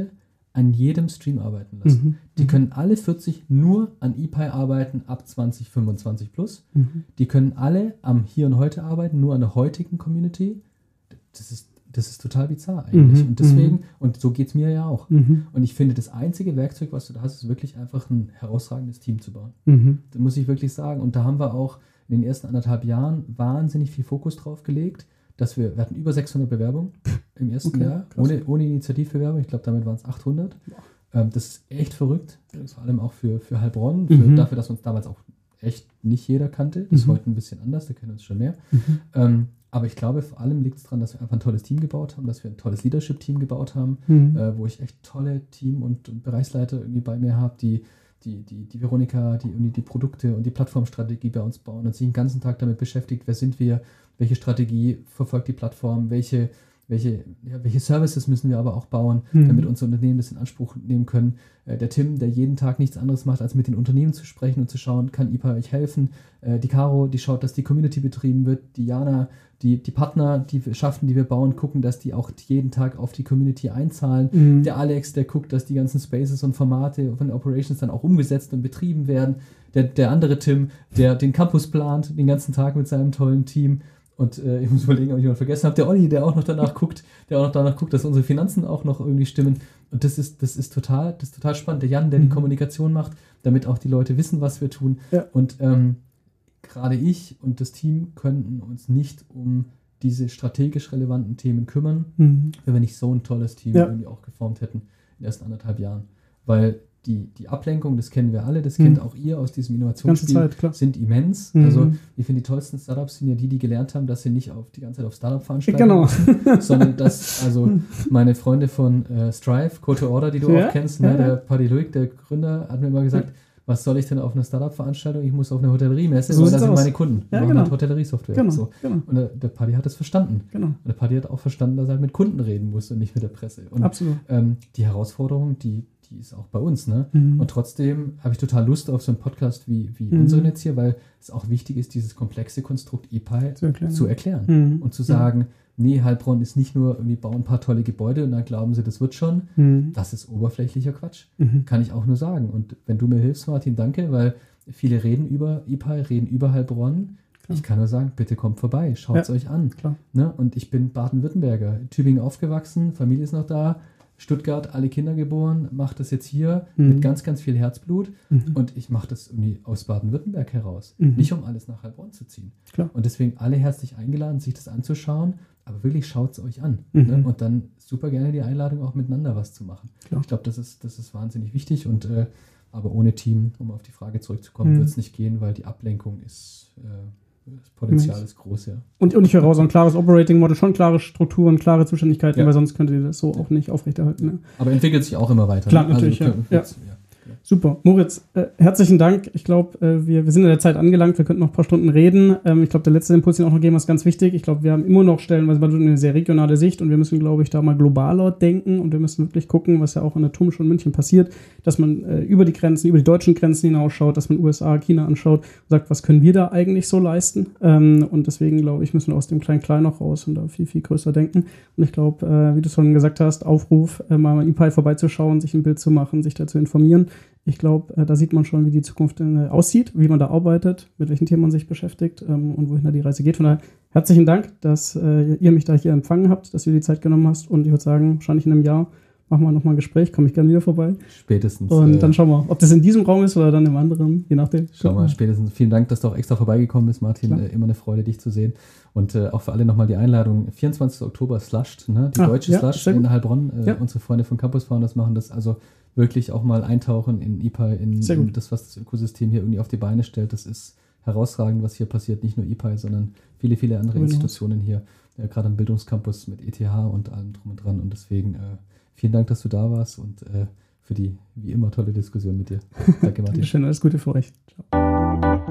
an jedem Stream arbeiten lassen. Mhm. Die können alle vierzig nur an E P I arbeiten ab zwanzig fünfundzwanzig plus. Mhm. Die können alle am Hier und Heute arbeiten, nur an der heutigen Community. Das ist, das ist total bizarr eigentlich. Mhm. Und deswegen, und so geht es mir ja auch. Mhm. Und ich finde, das einzige Werkzeug, was du da hast, ist wirklich einfach ein herausragendes Team zu bauen. Mhm. Das muss ich wirklich sagen. Und da haben wir auch in den ersten anderthalb Jahren wahnsinnig viel Fokus drauf gelegt, dass wir, wir hatten über sechshundert Bewerbungen im ersten Okay, Jahr, krass. ohne, ohne Initiativbewerbung. Ich glaube, damit waren es achthundert. Ähm, das ist echt verrückt, vor allem auch für, für Heilbronn, für, Mhm. dafür, dass uns damals auch echt nicht jeder kannte. Das ist Mhm. heute ein bisschen anders, da kennen uns schon mehr. Mhm. Ähm, aber ich glaube, vor allem liegt es daran, dass wir einfach ein tolles Team gebaut haben, dass wir ein tolles Leadership-Team gebaut haben, Mhm. äh, wo ich echt tolle Team- und, und Bereichsleiter irgendwie bei mir habe, die, die, die, die Veronika, die irgendwie die Produkte und die Plattformstrategie bei uns bauen und sich den ganzen Tag damit beschäftigt, wer sind wir, welche Strategie verfolgt die Plattform, welche, welche, ja, welche Services müssen wir aber auch bauen, Mhm. damit unsere Unternehmen das in Anspruch nehmen können. Äh, der Tim, der jeden Tag nichts anderes macht, als mit den Unternehmen zu sprechen und zu schauen, kann I P A euch helfen? Äh, die Caro, die schaut, dass die Community betrieben wird. Die Jana, die, die Partner, die wir schaffen, die wir bauen, gucken, dass die auch jeden Tag auf die Community einzahlen. Mhm. Der Alex, der guckt, dass die ganzen Spaces und Formate von den Operations dann auch umgesetzt und betrieben werden. Der, der andere Tim, der den Campus plant, den ganzen Tag mit seinem tollen Team. Und äh, ich muss überlegen, ob ich jemanden vergessen habe. Der Olli, der auch noch danach guckt, der auch noch danach guckt, dass unsere Finanzen auch noch irgendwie stimmen. Und das ist, das ist total, das ist total spannend. Der Jan, der Mhm. die Kommunikation macht, damit auch die Leute wissen, was wir tun. Ja. Und ähm, gerade ich und das Team könnten uns nicht um diese strategisch relevanten Themen kümmern, Mhm. wenn wir nicht so ein tolles Team Ja. irgendwie auch geformt hätten in den ersten anderthalb Jahren. Weil die, die Ablenkung, das kennen wir alle, das Mhm. kennt auch ihr aus diesem Ganze Innovationsspiel, Zeit, klar. sind immens. Mhm. Also ich finde, die tollsten Startups sind ja die, die gelernt haben, dass sie nicht auf die ganze Zeit auf Startup-Veranstaltungen Genau. müssen, sondern dass, also meine Freunde von äh, Strive, Code to Order, die du Ja, auch kennst, ja, ne, der ja. Paddy Luig, der Gründer, hat mir immer gesagt, was soll ich denn auf einer Startup-Veranstaltung? Ich muss auf eine Hotelleriemesse, So weil sieht's da sind aus. meine Kunden. Die Ja, machen genau. halt Hotellerie-Software. Genau, So. genau, Und der, der Paddy hat das verstanden. genau. Und der Paddy hat auch verstanden, dass er halt mit Kunden reden muss und nicht mit der Presse. Und Absolut. ähm, die Herausforderung, die, die ist auch bei uns. Ne? Mhm. Und trotzdem habe ich total Lust auf so einen Podcast wie, wie Mhm. unseren jetzt hier, weil es auch wichtig ist, dieses komplexe Konstrukt E P I Zu erklären. zu erklären. Mhm. Und zu sagen, nee, Heilbronn ist nicht nur irgendwie bauen ein paar tolle Gebäude und dann glauben sie, das wird schon. Mhm. Das ist oberflächlicher Quatsch. Mhm. Kann ich auch nur sagen. Und wenn du mir hilfst, Martin, danke, weil viele reden über E P I, reden über Heilbronn. Klar. Ich kann nur sagen, bitte kommt vorbei, schaut es Ja. euch an. Klar. Ne? Und ich bin Baden-Württemberger, in Tübingen aufgewachsen, Familie ist noch da, Stuttgart, alle Kinder geboren, mache das jetzt hier Mhm. mit ganz, ganz viel Herzblut. Mhm. Und ich mache das irgendwie aus Baden-Württemberg heraus. Mhm. Nicht um alles nach Heilbronn zu ziehen. Klar. Und deswegen alle herzlich eingeladen, sich das anzuschauen. Aber wirklich schaut es euch an. Mhm. Ne? Und dann super gerne die Einladung, auch miteinander was zu machen. Klar. Ich glaube, das ist, das ist wahnsinnig wichtig. Und äh, aber ohne Team, um auf die Frage zurückzukommen, Mhm. wird es nicht gehen, weil die Ablenkung ist, äh, das Potenzial Immens. ist groß, ja. Und, und ich höre raus, so ein klares Operating-Model, schon klare Strukturen, klare Zuständigkeiten, Ja. weil sonst könntet ihr das so auch nicht aufrechterhalten. Ne? Aber entwickelt sich auch immer weiter. Klar, ne? natürlich, wir können ja. jetzt- ja. Super. Moritz, äh, herzlichen Dank. Ich glaube, äh, wir, wir sind in der Zeit angelangt. Wir könnten noch ein paar Stunden reden. Ähm, ich glaube, der letzte Impuls, den auch noch geben, ist ganz wichtig. Ich glaube, wir haben immer noch stellenweise eine sehr regionale Sicht und wir müssen, glaube ich, da mal globaler denken und wir müssen wirklich gucken, was ja auch an der T U M schon in München passiert, dass man äh, über die Grenzen, über die deutschen Grenzen hinausschaut, dass man U S A, China anschaut und sagt, was können wir da eigentlich so leisten? Ähm, und deswegen, glaube ich, müssen wir aus dem Klein-Klein noch raus und da viel, viel größer denken. Und ich glaube, äh, wie du schon gesagt hast, Aufruf, äh, mal E P I vorbeizuschauen, sich ein Bild zu machen, sich da zu informieren. Ich glaube, äh, da sieht man schon, wie die Zukunft äh, aussieht, wie man da arbeitet, mit welchen Themen man sich beschäftigt ähm, und wohin da die Reise geht. Von daher herzlichen Dank, dass äh, ihr mich da hier empfangen habt, dass ihr die Zeit genommen hast. Und ich würde sagen, wahrscheinlich in einem Jahr machen wir nochmal ein Gespräch, komme ich gerne wieder vorbei. Spätestens. Und äh, dann schauen wir, ob das in diesem Raum ist oder dann im anderen, je nachdem. Schau mal, spätestens. Vielen Dank, dass du auch extra vorbeigekommen bist, Martin. Klar. Äh, immer eine Freude, dich zu sehen. Und äh, auch für alle nochmal die Einladung. vierundzwanzigsten Oktober Slushed, ne? die Ah, deutsche ja, Slush sehr gut. in Heilbronn. Äh, Ja. Unsere Freunde von Campus Founders machen das. Also wirklich auch mal eintauchen in E P I, in, Sehr in gut. das, was das Ökosystem hier irgendwie auf die Beine stellt. Das ist herausragend, was hier passiert. Nicht nur E P I, sondern viele, viele andere Darüber hinaus. Institutionen hier. Äh, gerade am Bildungscampus mit E T H und allem drum und dran. Und deswegen äh, vielen Dank, dass du da warst und äh, für die, wie immer, tolle Diskussion mit dir. Danke, Martin. Schön, alles Gute für euch. Ciao.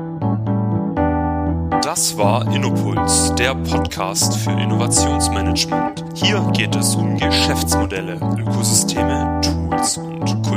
Das war Innopuls, der Podcast für Innovationsmanagement. Hier geht es um Geschäftsmodelle, Ökosysteme, Tools und